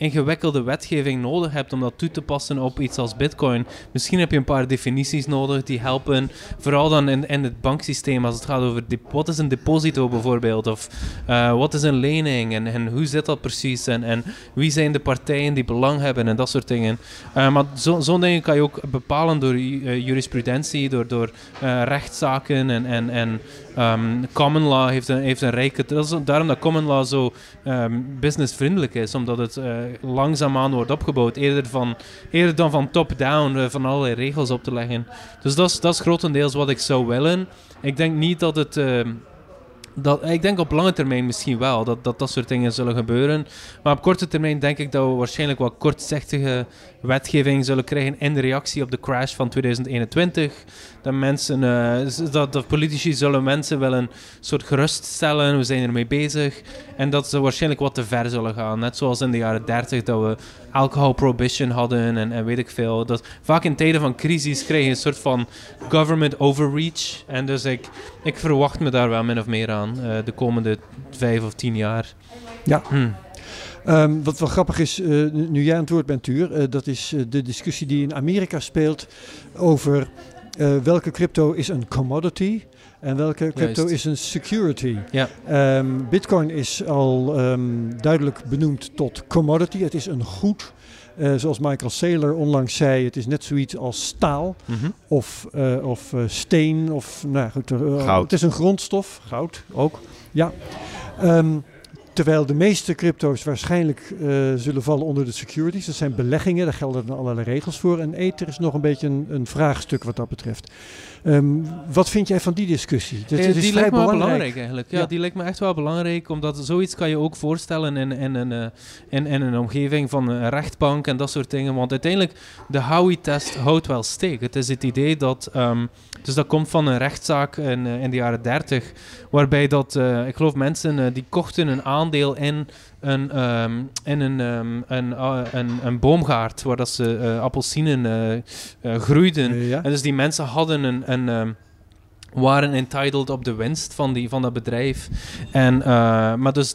ingewikkelde wetgeving nodig hebt om dat toe te passen op iets als Bitcoin. Misschien heb je een paar definities nodig die helpen, vooral dan in het banksysteem als het gaat over wat is een deposito bijvoorbeeld, of wat is een lening en hoe zit dat precies en wie zijn de partijen die belang hebben en dat soort dingen. Maar zo'n dingen kan je ook bepalen door jurisprudentie, door rechtszaken en common law heeft een rijke... Dat is daarom dat common law zo businessvriendelijk is, omdat het langzaamaan wordt opgebouwd, eerder dan van top-down van allerlei regels op te leggen. Dus dat is grotendeels wat ik zou willen. Ik denk niet dat het... ik denk op lange termijn misschien wel, dat soort dingen zullen gebeuren. Maar op korte termijn denk ik dat we waarschijnlijk wat kortzichtige wetgeving zullen krijgen in de reactie op de crash van 2021. Dat politici zullen mensen wel een soort geruststellen, we zijn ermee bezig. En dat ze waarschijnlijk wat te ver zullen gaan. Net zoals in de jaren 30 dat we alcohol prohibition hadden en weet ik veel. Vaak in tijden van crisis krijg je een soort van government overreach. En dus ik verwacht me daar wel min of meer aan de komende 5 of 10 jaar. Ja. Wat wel grappig is, nu jij aan het woord bent, Tuur, dat is de discussie die in Amerika speelt over welke crypto is een commodity en welke crypto is een security. Ja. Bitcoin is al duidelijk benoemd tot commodity. Het is een goed. Zoals Michael Saylor onlangs zei, het is net zoiets als staal of steen of goud. Het is een grondstof, goud ook. Ja. Terwijl de meeste crypto's waarschijnlijk zullen vallen onder de securities. Dat zijn beleggingen, daar gelden dan allerlei regels voor. En Ether is nog een beetje een vraagstuk wat dat betreft. Wat vind jij van die discussie? Die lijkt me wel belangrijk eigenlijk. Ja, die lijkt me echt wel belangrijk, omdat zoiets kan je ook voorstellen in een omgeving van een rechtbank en dat soort dingen. Want uiteindelijk, de Howey-test houdt wel steek. Het is het idee dat... dus dat komt van een rechtszaak in de jaren 30, waarbij dat, ik geloof mensen die kochten een aandeel in een boomgaard, waar dat ze appelsinen groeiden. En dus die mensen hadden waren entitled op de winst van dat bedrijf. Maar dus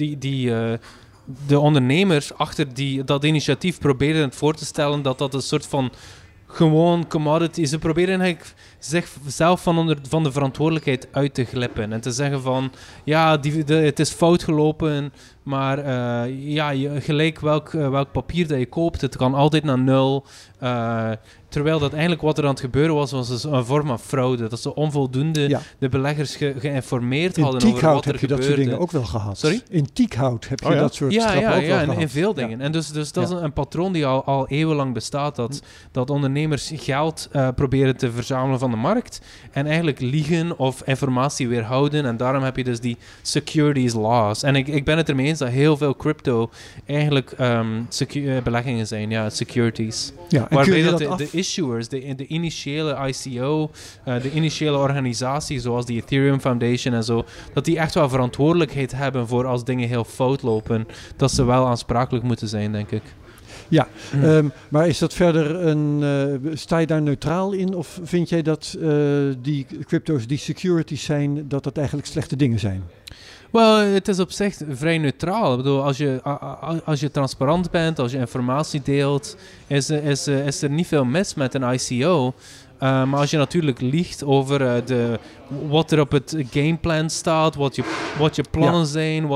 de ondernemers achter dat initiatief probeerden het voor te stellen dat een soort van gewoon commodity. Ze proberen eigenlijk zichzelf van de verantwoordelijkheid uit te glippen en te zeggen van ja, het is fout gelopen, maar gelijk welk papier dat je koopt, het kan altijd naar nul. Terwijl dat eigenlijk wat er aan het gebeuren was een vorm van fraude. Dat ze onvoldoende de beleggers geïnformeerd hadden over wat er gebeurde. In teakhout heb je dat soort dingen ook wel gehad. Sorry? In teakhout heb je dat soort straffen ook wel gehad. In veel dingen. Ja. En dus dat is een patroon die al eeuwenlang bestaat. Dat ondernemers geld proberen te verzamelen van de markt en eigenlijk liegen of informatie weerhouden. En daarom heb je dus die securities laws. En ik ben het ermee eens dat heel veel crypto eigenlijk beleggingen zijn. Ja, securities. Ja, waarbij de issuers, de initiële ICO, de initiële organisatie zoals de Ethereum Foundation en zo, dat die echt wel verantwoordelijkheid hebben voor als dingen heel fout lopen, dat ze wel aansprakelijk moeten zijn, denk ik. Ja, maar is dat verder sta je daar neutraal in of vind jij dat die crypto's die securities zijn, dat eigenlijk slechte dingen zijn? Wel, het is op zich vrij neutraal. Ik bedoel, als je transparant bent, als je informatie deelt, is er niet veel mis met een ICO. Maar als je natuurlijk liegt over wat er op het gameplan staat, wat je plannen zijn,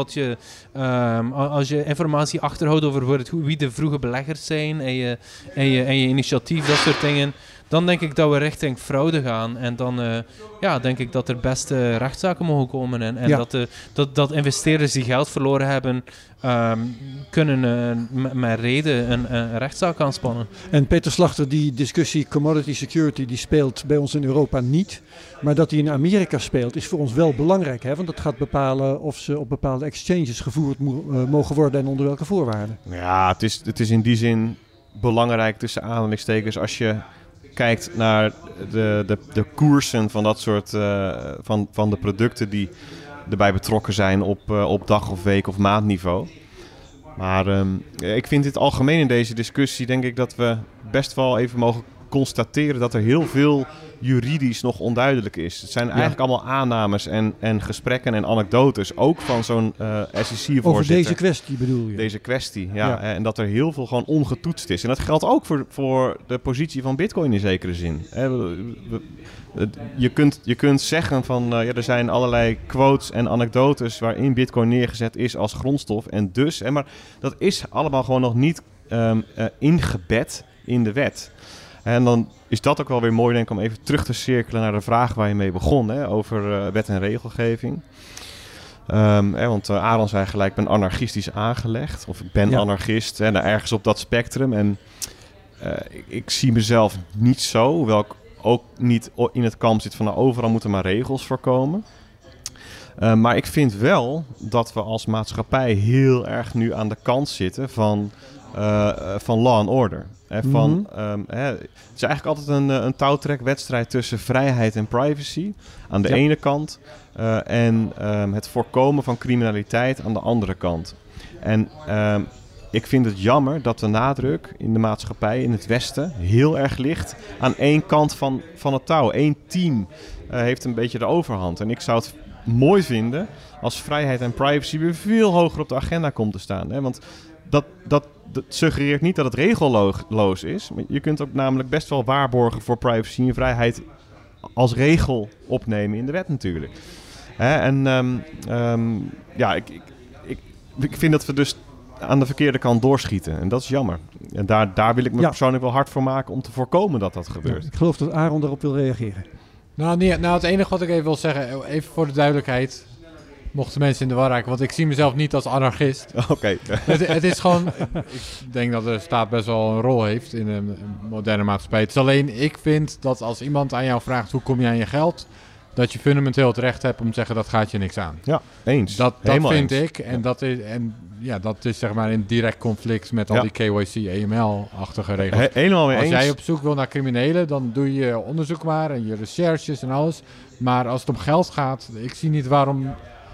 als je informatie achterhoudt over wie de vroege beleggers zijn en je initiatief, dat soort dingen, dan denk ik dat we richting fraude gaan. En dan denk ik dat er best rechtszaken mogen komen. En dat investeerders die geld verloren hebben, kunnen met reden een rechtszaak aanspannen. En Peter Slachter, die discussie commodity security, die speelt bij ons in Europa niet. Maar dat die in Amerika speelt, is voor ons wel belangrijk. Hè? Want dat gaat bepalen of ze op bepaalde exchanges gevoerd mogen worden en onder welke voorwaarden. Ja, het is in die zin belangrijk tussen aanhalingstekens als je kijkt naar de koersen van dat soort van de producten die erbij betrokken zijn op dag of week of maandniveau. Maar ik vind in het algemeen in deze discussie denk ik dat we best wel even mogen constateren dat er heel veel juridisch nog onduidelijk is. Het zijn eigenlijk allemaal aannames en gesprekken en anekdotes, ook van zo'n SEC-voorzitter. Over deze kwestie bedoel je? Deze kwestie, ja. En dat er heel veel gewoon ongetoetst is. En dat geldt ook voor de positie van Bitcoin in zekere zin. Je kunt zeggen van, er zijn allerlei quotes en anekdotes waarin Bitcoin neergezet is als grondstof. En dus, maar dat is allemaal gewoon nog niet ingebed in de wet. En dan is dat ook wel weer mooi, denk ik, om even terug te cirkelen naar de vraag waar je mee begon, over wet en regelgeving. Want Aaron zei gelijk, ik ben anarchistisch aangelegd, of ik ben anarchist, ergens op dat spectrum. En ik zie mezelf niet zo, hoewel ik ook niet in het kamp zit van overal moeten maar regels voorkomen. Maar ik vind wel dat we als maatschappij heel erg nu aan de kant zitten van law and order. Het is eigenlijk altijd een touwtrekwedstrijd tussen vrijheid en privacy aan de ene kant en het voorkomen van criminaliteit aan de andere kant. En ik vind het jammer dat de nadruk in de maatschappij in het Westen heel erg ligt aan één kant van het touw. Eén team heeft een beetje de overhand. En ik zou het mooi vinden als vrijheid en privacy weer veel hoger op de agenda komt te staan. Want dat suggereert niet dat het regelloos is. Maar je kunt ook namelijk best wel waarborgen voor privacy en vrijheid als regel opnemen in de wet natuurlijk. Ik vind dat we dus aan de verkeerde kant doorschieten. En dat is jammer. En daar wil ik me persoonlijk wel hard voor maken om te voorkomen dat gebeurt. Ja, ik geloof dat Aaron daarop wil reageren. Nou, het enige wat ik even wil zeggen, even voor de duidelijkheid, mochten mensen in de war raken, want ik zie mezelf niet als anarchist. Oké. Het is gewoon, ik denk dat de staat best wel een rol heeft in een moderne maatschappij. Het is alleen, ik vind dat als iemand aan jou vraagt hoe kom je aan je geld, dat je fundamenteel het recht hebt om te zeggen dat gaat je niks aan. Ja, eens. Dat vind ik. En dat is zeg maar in direct conflict met al die KYC, AML-achtige regels. Helemaal mee eens. Als jij op zoek wil naar criminelen, dan doe je onderzoek maar en je recherches en alles. Maar als het om geld gaat, ik zie niet waarom.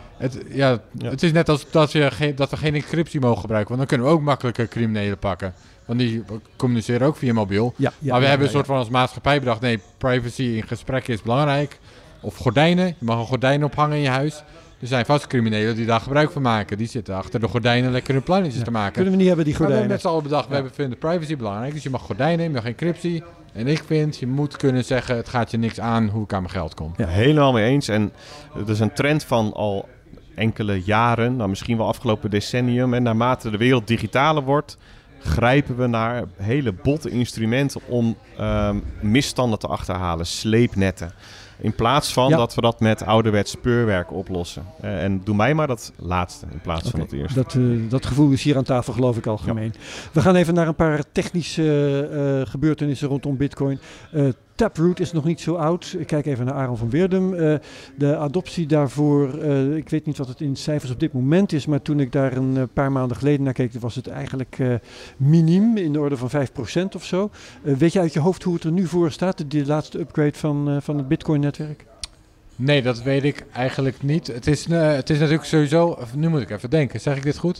Het is net als dat we geen encryptie mogen gebruiken. Want dan kunnen we ook makkelijker criminelen pakken. Want die communiceren ook via mobiel. Maar we hebben een soort van als maatschappij bedacht, nee, privacy in gesprekken is belangrijk. Of gordijnen. Je mag een gordijn ophangen in je huis. Er zijn vast criminelen die daar gebruik van maken. Die zitten achter de gordijnen lekkere plannetjes te maken. Kunnen we niet hebben, die gordijnen. Maar we hebben met z'n allen bedacht, we vinden privacy belangrijk. Dus je mag gordijnen, je mag encryptie. En ik vind, je moet kunnen zeggen, het gaat je niks aan hoe ik aan mijn geld kom. Ja, helemaal mee eens. En dat is een trend van al enkele jaren, nou misschien wel afgelopen decennium. En naarmate de wereld digitaler wordt, grijpen we naar hele botte instrumenten om misstanden te achterhalen. Sleepnetten. In plaats van dat we dat met ouderwets speurwerk oplossen. En doe mij maar dat laatste in plaats van het eerste. Dat gevoel is hier aan tafel geloof ik algemeen. Ja. We gaan even naar een paar technische gebeurtenissen rondom Bitcoin. Taproot is nog niet zo oud. Ik kijk even naar Aaron van Weerdum. De adoptie daarvoor, ik weet niet wat het in cijfers op dit moment is, maar toen ik daar een paar maanden geleden naar keek, was het eigenlijk miniem, in de orde van 5% of zo. Weet je uit je hoofd hoe het er nu voor staat, de laatste upgrade van het Bitcoin-netwerk? Nee, dat weet ik eigenlijk niet. Het is natuurlijk sowieso, nu moet ik even denken, zeg ik dit goed?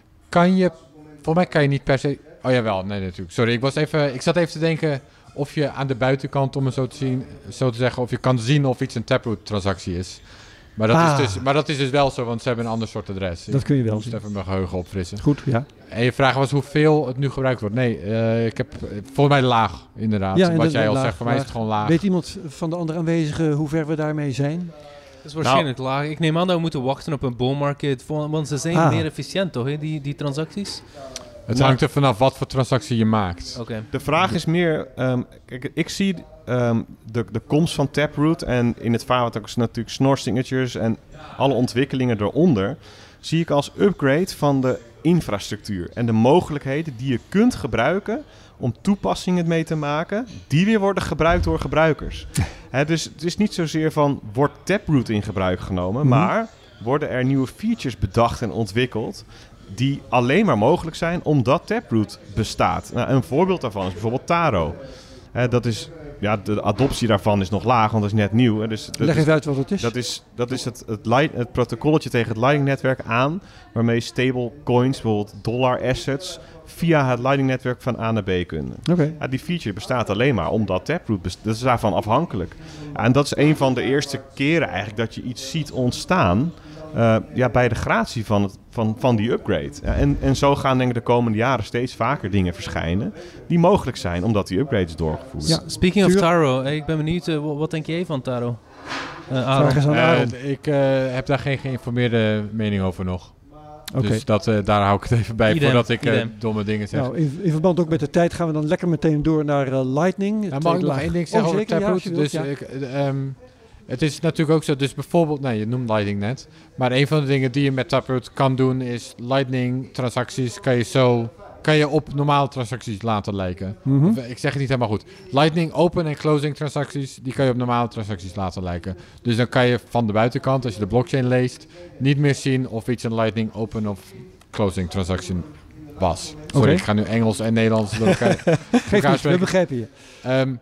Voor mij kan je niet per se, oh jawel, nee natuurlijk, sorry, ik zat even te denken of je aan de buitenkant, om het zo te zeggen, of je kan zien of iets een Taproot-transactie is. Maar dat is dus wel zo, want ze hebben een ander soort adres. Dat kun je wel zien. Ik even mijn geheugen opfrissen. Goed, ja. En je vraag was hoeveel het nu gebruikt wordt. Nee, ik heb volgens mij laag, inderdaad. Ja, wat jij al zegt, voor mij is het gewoon laag. Weet iemand van de andere aanwezigen hoe ver we daarmee zijn? Dat is waarschijnlijk laag. Ik neem aan dat we moeten wachten op een bull market, want ze zijn meer efficiënt, toch, hè, die transacties? Het hangt er vanaf wat voor transactie je maakt. Okay. De vraag is meer, kijk, ik zie de komst van Taproot en in het vaarwater ook natuurlijk Schnorr signatures en alle ontwikkelingen eronder, zie ik als upgrade van de infrastructuur en de mogelijkheden die je kunt gebruiken om toepassingen mee te maken die weer worden gebruikt door gebruikers. Dus het is niet zozeer van wordt Taproot in gebruik genomen, maar worden er nieuwe features bedacht en ontwikkeld die alleen maar mogelijk zijn omdat Taproot bestaat. Nou, een voorbeeld daarvan is bijvoorbeeld Taro. Dat is de adoptie daarvan is nog laag, want dat is net nieuw. Hè. Dus Leg even uit wat het is. Dat is het protocolletje tegen het Lightning-netwerk aan, waarmee stablecoins, bijvoorbeeld dollar assets, via het Lightning-netwerk van A naar B kunnen. Okay. Ja, die feature bestaat alleen maar omdat Taproot, dat is daarvan afhankelijk. Ja, en dat is een van de eerste keren eigenlijk dat je iets ziet ontstaan bij de gratie van die upgrade. Ja, en zo gaan denk ik de komende jaren steeds vaker dingen verschijnen die mogelijk zijn omdat die upgrade is doorgevoerd. Ja, speaking of Taro, ik ben benieuwd, wat denk jij van Taro? Ik heb daar geen geïnformeerde mening over nog. Okay. Dus daar hou ik het even bij voordat ik domme dingen zeg. Nou, in verband ook met de tijd gaan we dan lekker meteen door naar Lightning. Mag ik nog één ding zeggen over Taproot? Het is natuurlijk ook zo, dus bijvoorbeeld, je noemt Lightning net, maar een van de dingen die je met Taproot kan doen is Lightning transacties kan je op normale transacties laten lijken. Mm-hmm. Of, ik zeg het niet helemaal goed. Lightning open en closing transacties, die kan je op normale transacties laten lijken. Dus dan kan je van de buitenkant, als je de blockchain leest, niet meer zien of iets een Lightning open of closing transaction was. Sorry, ik ga nu Engels en Nederlands door elkaar spreken. We begrijpen je.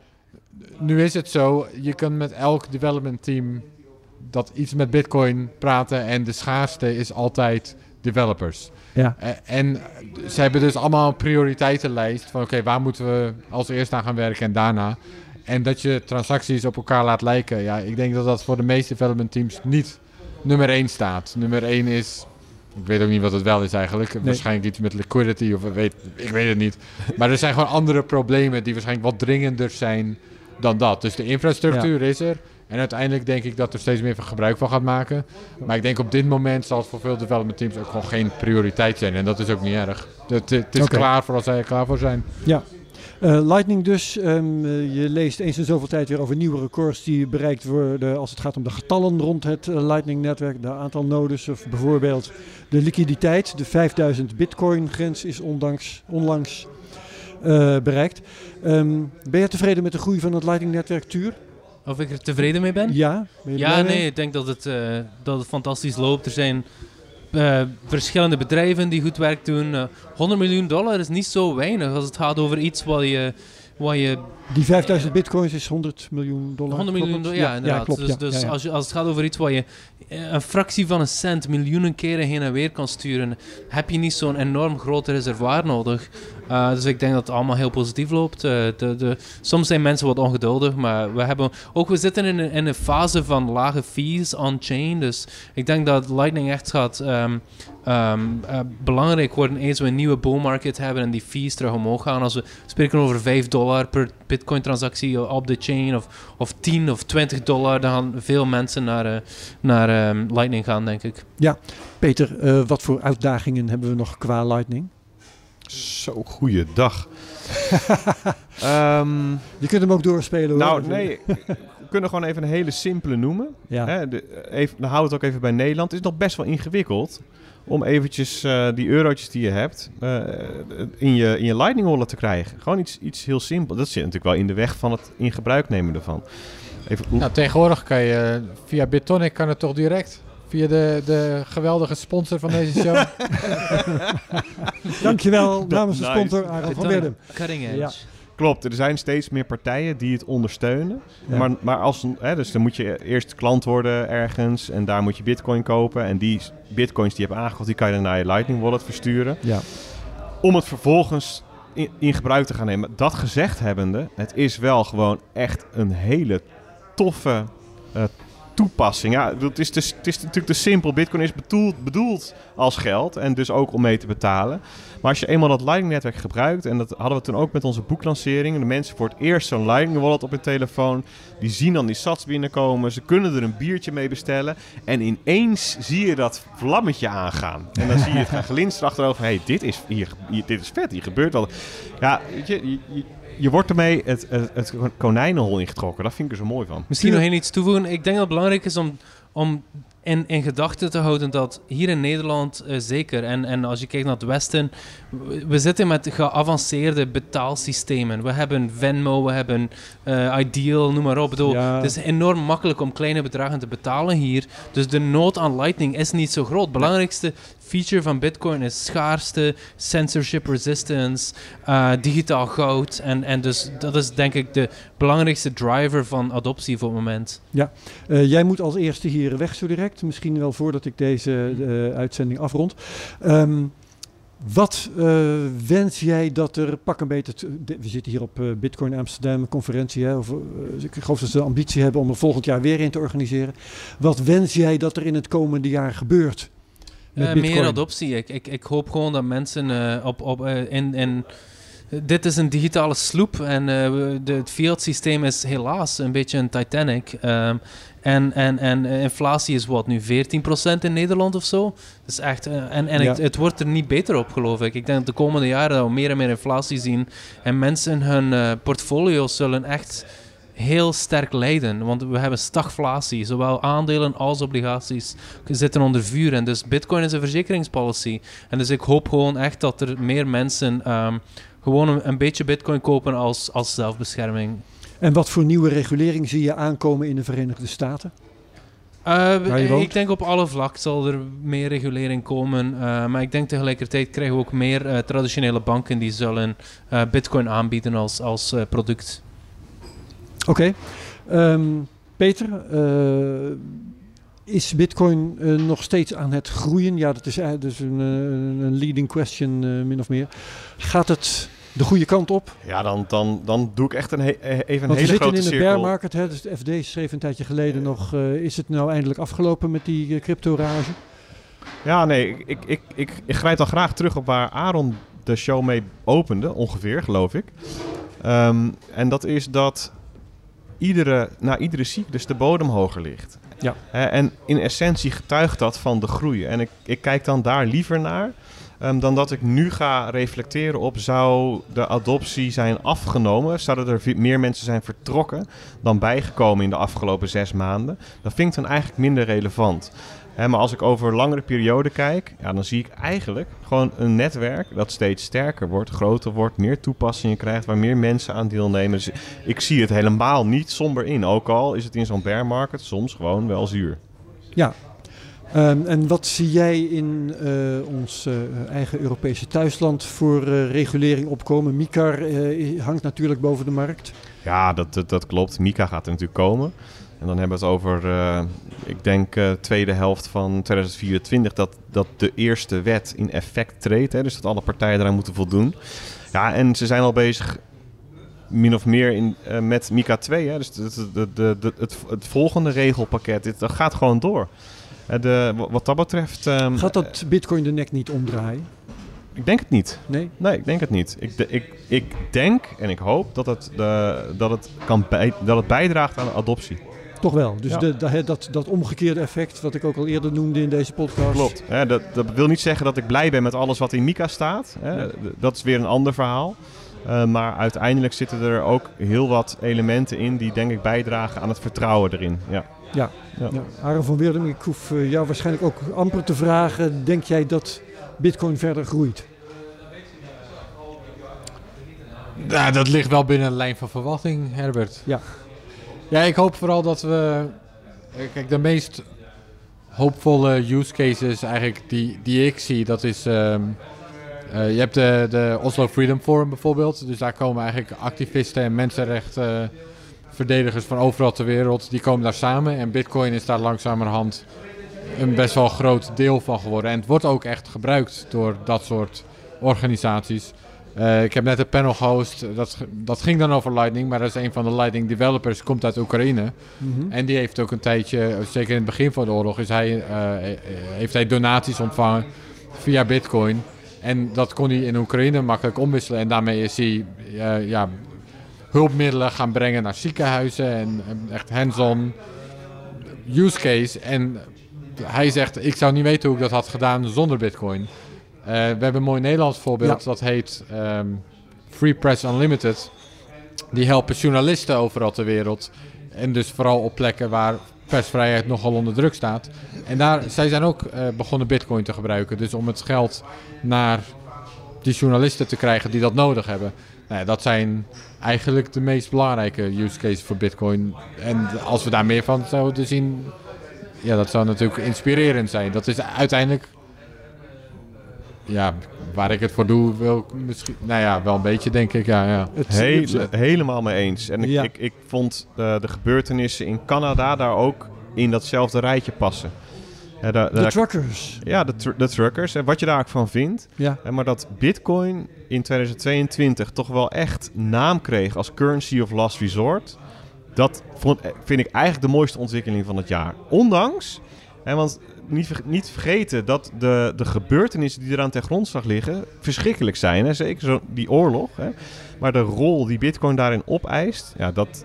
Nu is het zo, je kan met elk development team dat iets met Bitcoin praten en de schaarste is altijd developers. Ja. En ze hebben dus allemaal een prioriteitenlijst van oké, waar moeten we als eerst aan gaan werken en daarna. En dat je transacties op elkaar laat lijken. Ja, ik denk dat dat voor de meeste development teams niet nummer 1 staat. Nummer 1 is, ik weet ook niet wat het wel is eigenlijk. Nee. Waarschijnlijk iets met liquidity of ik weet het niet. Maar er zijn gewoon andere problemen die waarschijnlijk wat dringender zijn dan dat. Dus de infrastructuur is er. En uiteindelijk denk ik dat er steeds meer gebruik van gaat maken. Maar ik denk op dit moment zal het voor veel development teams ook gewoon geen prioriteit zijn. En dat is ook niet erg. Het is klaar voor als zij er klaar voor zijn. Ja. Lightning dus. Je leest eens in zoveel tijd weer over nieuwe records die bereikt worden als het gaat om de getallen rond het Lightning-netwerk. De aantal nodes of bijvoorbeeld de liquiditeit. De 5000 bitcoin-grens is onlangs bereikt. Ben je tevreden met de groei van het Lightning-netwerk, Tuur? Of ik er tevreden mee ben? Ja. Ik denk dat het fantastisch loopt. Er zijn verschillende bedrijven die goed werk doen. $100 miljoen is niet zo weinig als het gaat over iets wat je... Die 5000 bitcoins is $100 miljoen. $100 miljoen, ja, inderdaad. Ja, klopt, dus als het gaat over iets waar je een fractie van een cent miljoenen keren heen en weer kan sturen, heb je niet zo'n enorm groot reservoir nodig. Dus ik denk dat het allemaal heel positief loopt. Soms zijn mensen wat ongeduldig, maar we zitten in een fase van lage fees on-chain. Dus ik denk dat Lightning echt gaat belangrijk worden eens we een nieuwe bull market hebben en die fees terug omhoog gaan. Als we spreken over $5 per bitcoin transactie op de chain of $10 of $20, dan gaan veel mensen naar Lightning gaan, denk ik. Ja, Peter, wat voor uitdagingen hebben we nog qua Lightning? Zo, goeiedag. Je kunt hem ook doorspelen. Nou, nee. We kunnen gewoon even een hele simpele noemen. Ja. Dan houden we het ook even bij Nederland. Het is nog best wel ingewikkeld om eventjes die eurotjes die je hebt in je Lightning wallet te krijgen. Gewoon iets heel simpel. Dat zit natuurlijk wel in de weg van het in gebruik nemen ervan. Tegenwoordig kan je via BitTonic kan het toch direct? Via de geweldige sponsor van deze show. Dankjewel namens de sponsor Aaron van Weerdem. Cutting edge. Ja. Klopt, er zijn steeds meer partijen die het ondersteunen. Ja. Maar dus dan moet je eerst klant worden ergens en daar moet je bitcoin kopen. En die bitcoins die je hebt aangekocht, die kan je dan naar je Lightning wallet versturen. Ja. Om het vervolgens in gebruik te gaan nemen. Dat gezegd hebbende, het is wel gewoon echt een hele toffe toepassing. Ja, het is natuurlijk te simpel. Bitcoin is bedoeld als geld en dus ook om mee te betalen. Maar als je eenmaal dat Lightning-netwerk gebruikt, en dat hadden we toen ook met onze boeklancering, de mensen voor het eerst zo'n Lightning-wallet op hun telefoon, die zien dan die sats binnenkomen, ze kunnen er een biertje mee bestellen en ineens zie je dat vlammetje aangaan. En dan zie je het gaan glinsteren achterover. Hey, dit is vet, hier gebeurt wel. Ja, weet je wordt ermee het konijnenhol ingetrokken. Dat vind ik er zo mooi van. Misschien nog één iets toevoegen. Ik denk dat het belangrijk is om in gedachten te houden dat hier in Nederland zeker, en als je kijkt naar het Westen, we zitten met geavanceerde betaalsystemen. We hebben Venmo, we hebben Ideal, noem maar op. Het is enorm makkelijk om kleine bedragen te betalen hier. Dus de nood aan Lightning is niet zo groot. Het belangrijkste feature van Bitcoin is schaarste, censorship resistance, digitaal goud. En dus dat is denk ik de belangrijkste driver van adoptie voor het moment. Ja, jij moet als eerste hier weg zo direct. Misschien wel voordat ik deze uitzending afrond. Wat wens jij dat er pak een beetje... We zitten hier op Bitcoin Amsterdam, conferentie. Hè, ik geloof dat ze de ambitie hebben om er volgend jaar weer in te organiseren. Wat wens jij dat er in het komende jaar gebeurt? Meer adoptie. Ik hoop gewoon dat mensen dit is een digitale sloep en het fiat-systeem is helaas een beetje een Titanic. En inflatie is wat nu 14% in Nederland of zo. Dus echt, het wordt er niet beter op, geloof ik. Ik denk dat de komende jaren dat we meer en meer inflatie zien en mensen hun portfolio's zullen echt heel sterk lijden, want we hebben stagflatie. Zowel aandelen als obligaties zitten onder vuur. En dus Bitcoin is een verzekeringspolicy. En dus ik hoop gewoon echt dat er meer mensen gewoon een beetje Bitcoin kopen als zelfbescherming. En wat voor nieuwe regulering zie je aankomen in de Verenigde Staten? Ik denk op alle vlakken zal er meer regulering komen. Maar ik denk tegelijkertijd krijgen we ook meer traditionele banken die zullen Bitcoin aanbieden als product. Oké. Peter, is Bitcoin nog steeds aan het groeien? Ja, dat is dus een leading question min of meer. Gaat het de goede kant op? Ja, dan doe ik echt even een hele grote cirkel. We zitten in de bear market. Hè, dus de FD schreef een tijdje geleden nog... is het nou eindelijk afgelopen met die crypto-rage? Ja, nee. Ik grijp dan graag terug op waar Aaron de show mee opende. Ongeveer, geloof ik. En dat is dat na iedere cyclus de bodem hoger ligt. Ja. En in essentie getuigt dat van de groei. En ik kijk dan daar liever naar... dan dat ik nu ga reflecteren op... zou de adoptie zijn afgenomen? Zouden er meer mensen zijn vertrokken... dan bijgekomen in de afgelopen 6 maanden? Dat vind ik dan eigenlijk minder relevant. Maar als ik over een langere periode kijk... Ja, dan zie ik eigenlijk gewoon een netwerk... dat steeds sterker wordt, groter wordt... meer toepassingen krijgt, waar meer mensen aan deelnemen. Dus ik zie het helemaal niet somber in. Ook al is het in zo'n bear market soms gewoon wel zuur. Ja. En wat zie jij in ons eigen Europese thuisland voor regulering opkomen? MiCAR hangt natuurlijk boven de markt. Ja, dat klopt. MiCA gaat er natuurlijk komen. En dan hebben we het over, ik denk, tweede helft van 2024... dat de eerste wet in effect treedt. Hè, dus dat alle partijen eraan moeten voldoen. Ja, en ze zijn al bezig... min of meer met MiCA 2. Hè, dus het volgende regelpakket, dat gaat gewoon door. Wat dat betreft... gaat dat Bitcoin de nek niet omdraaien? Ik denk het niet. Nee? Nee, ik denk het niet. Ik denk en ik hoop dat het bijdraagt aan de adoptie. Toch wel. Dus ja. Dat omgekeerde effect, wat ik ook al eerder noemde in deze podcast. Klopt. Dat wil niet zeggen dat ik blij ben met alles wat in MiCA staat. Ja. Dat is weer een ander verhaal. Maar uiteindelijk zitten er ook heel wat elementen in die denk ik bijdragen aan het vertrouwen erin. Ja. Ja. Aaron van Weerdum, ik hoef jou waarschijnlijk ook amper te vragen. Denk jij dat Bitcoin verder groeit? Ja, dat ligt wel binnen de lijn van verwachting, Herbert. Ja, ik hoop vooral dat we... Kijk, de meest hoopvolle use cases eigenlijk die ik zie, dat is... je hebt de Oslo Freedom Forum bijvoorbeeld. Dus daar komen eigenlijk activisten en mensenrechtenverdedigers van overal ter wereld. Die komen daar samen. En Bitcoin is daar langzamerhand een best wel groot deel van geworden. En het wordt ook echt gebruikt door dat soort organisaties. Ik heb net een panel gehost. Dat ging dan over Lightning. Maar dat is een van de Lightning developers. Komt uit Oekraïne. Mm-hmm. En die heeft ook een tijdje, zeker in het begin van de oorlog, heeft hij donaties ontvangen via Bitcoin. En dat kon hij in Oekraïne makkelijk omwisselen. En daarmee is hij hulpmiddelen gaan brengen naar ziekenhuizen. En echt hands-on use case. En hij zegt, ik zou niet weten hoe ik dat had gedaan zonder Bitcoin. We hebben een mooi Nederlands voorbeeld. Ja. Dat heet Free Press Unlimited. Die helpen journalisten overal ter wereld. En dus vooral op plekken waar persvrijheid nogal onder druk staat. En zij zijn ook begonnen Bitcoin te gebruiken. Dus om het geld naar die journalisten te krijgen die dat nodig hebben. Nou ja, dat zijn eigenlijk de meest belangrijke use cases voor Bitcoin. En als we daar meer van zouden zien, ja, dat zou natuurlijk inspirerend zijn. Dat is uiteindelijk, ja, waar ik het voor doe, wil misschien, nou ja, wel een beetje, denk ik. Ja. Helemaal mee eens. En ik vond de gebeurtenissen in Canada daar ook in datzelfde rijtje passen. De truckers. Ja, de truckers. En wat je daar ook van vindt. Ja. Maar dat Bitcoin in 2022 toch wel echt naam kreeg als currency of last resort. Dat vind ik eigenlijk de mooiste ontwikkeling van het jaar. Ondanks, want niet vergeten dat de gebeurtenissen die eraan ten grondslag liggen verschrikkelijk zijn. Hè? Zeker die oorlog. Hè? Maar de rol die Bitcoin daarin opeist,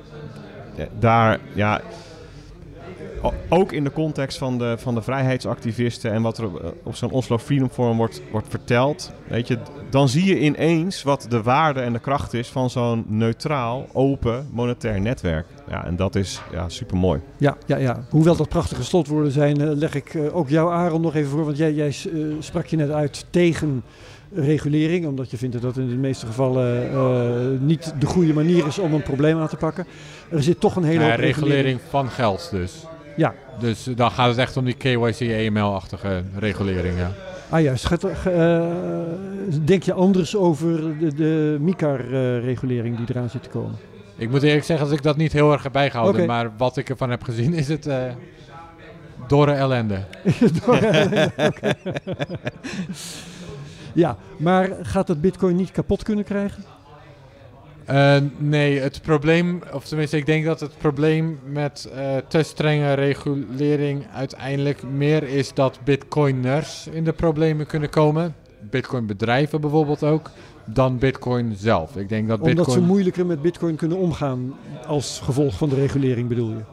ook in de context van de vrijheidsactivisten en wat er op zo'n Oslo Freedom Forum wordt verteld, weet je, dan zie je ineens wat de waarde en de kracht is van zo'n neutraal, open, monetair netwerk. Ja, en dat is super mooi. Ja. Hoewel dat prachtige slotwoorden zijn, leg ik ook jou, Aaron, nog even voor. Want jij sprak je net uit tegen regulering, omdat je vindt dat in de meeste gevallen niet de goede manier is om een probleem aan te pakken. Er zit toch een hele hoop regulering van geld dus. Ja. Dus dan gaat het echt om die KYC-AML-achtige regulering, ja. Ah juist. Denk je anders over de MiCAR-regulering die eraan zit te komen? Ik moet eerlijk zeggen dat ik dat niet heel erg heb bijgehouden. Okay. Maar wat ik ervan heb gezien is het dorre ellende. Okay. Ja, maar gaat het Bitcoin niet kapot kunnen krijgen? Nee, het probleem, of tenminste ik denk dat het probleem met te strenge regulering uiteindelijk meer is dat Bitcoiners in de problemen kunnen komen. Bitcoin-bedrijven bijvoorbeeld ook, dan Bitcoin zelf. Ik denk dat Omdat ze moeilijker met Bitcoin kunnen omgaan als gevolg van de regulering, bedoel je?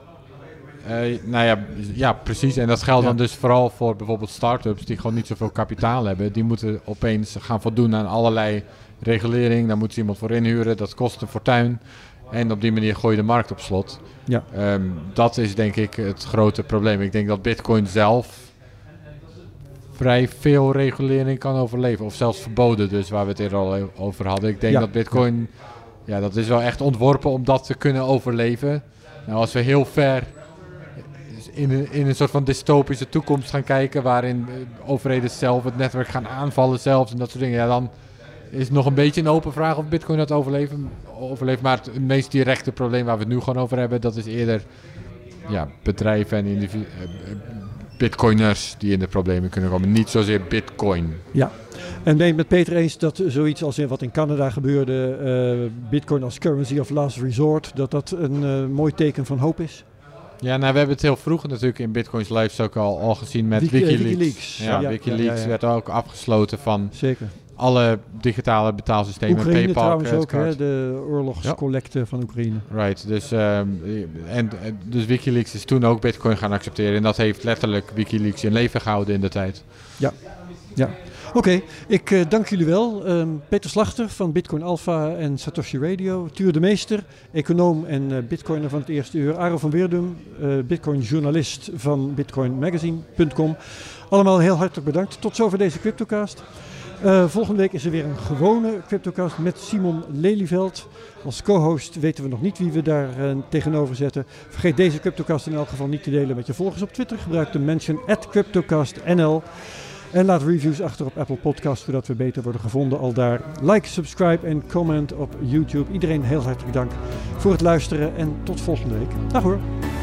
Ja, precies. En dat geldt dan dus vooral voor bijvoorbeeld start-ups die gewoon niet zoveel kapitaal hebben. Die moeten opeens gaan voldoen aan allerlei regulering. Daar moet ze iemand voor inhuren. Dat kost een fortuin. En op die manier gooi je de markt op slot. Ja. Dat is denk ik het grote probleem. Ik denk dat Bitcoin zelf vrij veel regulering kan overleven. Of zelfs verboden dus, waar we het eerder al over hadden. Ik denk dat Bitcoin, dat is wel echt ontworpen om dat te kunnen overleven. Nou, als we heel ver in een soort van dystopische toekomst gaan kijken, waarin overheden zelf het netwerk gaan aanvallen zelfs en dat soort dingen, dan is het nog een beetje een open vraag of Bitcoin dat overleeft. Maar het meest directe probleem waar we het nu gewoon over hebben, dat is eerder bedrijven en Bitcoiners die in de problemen kunnen komen. Niet zozeer Bitcoin. Ja, en ben je het met Peter eens dat zoiets als wat in Canada gebeurde, Bitcoin als currency of last resort, dat een mooi teken van hoop is? Ja, we hebben het heel vroeg natuurlijk in Bitcoin's Lives ook al gezien met Wikileaks. Wikileaks werd ook afgesloten van alle digitale betaalsystemen. Oekraïne PayPal, trouwens ook, hè, de oorlogscollecte van Oekraïne. Right, dus Wikileaks is toen ook Bitcoin gaan accepteren. En dat heeft letterlijk Wikileaks in leven gehouden in de tijd. Ja. Oké, ik dank jullie wel. Peter Slachter van Bitcoin Alpha en Satoshi Radio. Tuur de Meester, econoom en bitcoiner van het eerste uur. Aaron van Weerdum, bitcoin-journalist van bitcoinmagazine.com. Allemaal heel hartelijk bedankt. Tot zover deze CryptoCast. Volgende week is er weer een gewone CryptoCast met Simon Lelyveld. Als co-host weten we nog niet wie we daar tegenover zetten. Vergeet deze CryptoCast in elk geval niet te delen met je volgers op Twitter. Gebruik de mention @CryptoCastNL. En laat reviews achter op Apple Podcasts, zodat we beter worden gevonden al daar. Like, subscribe en comment op YouTube. Iedereen heel hartelijk dank voor het luisteren en tot volgende week. Dag hoor.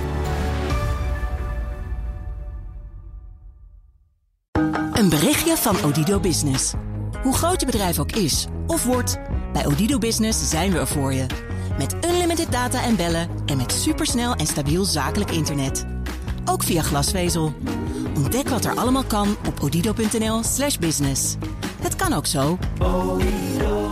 Een berichtje van Odido Business. Hoe groot je bedrijf ook is of wordt, bij Odido Business zijn we er voor je. Met unlimited data en bellen en met supersnel en stabiel zakelijk internet. Ook via glasvezel. Ontdek wat er allemaal kan op odido.nl/business. Het kan ook zo.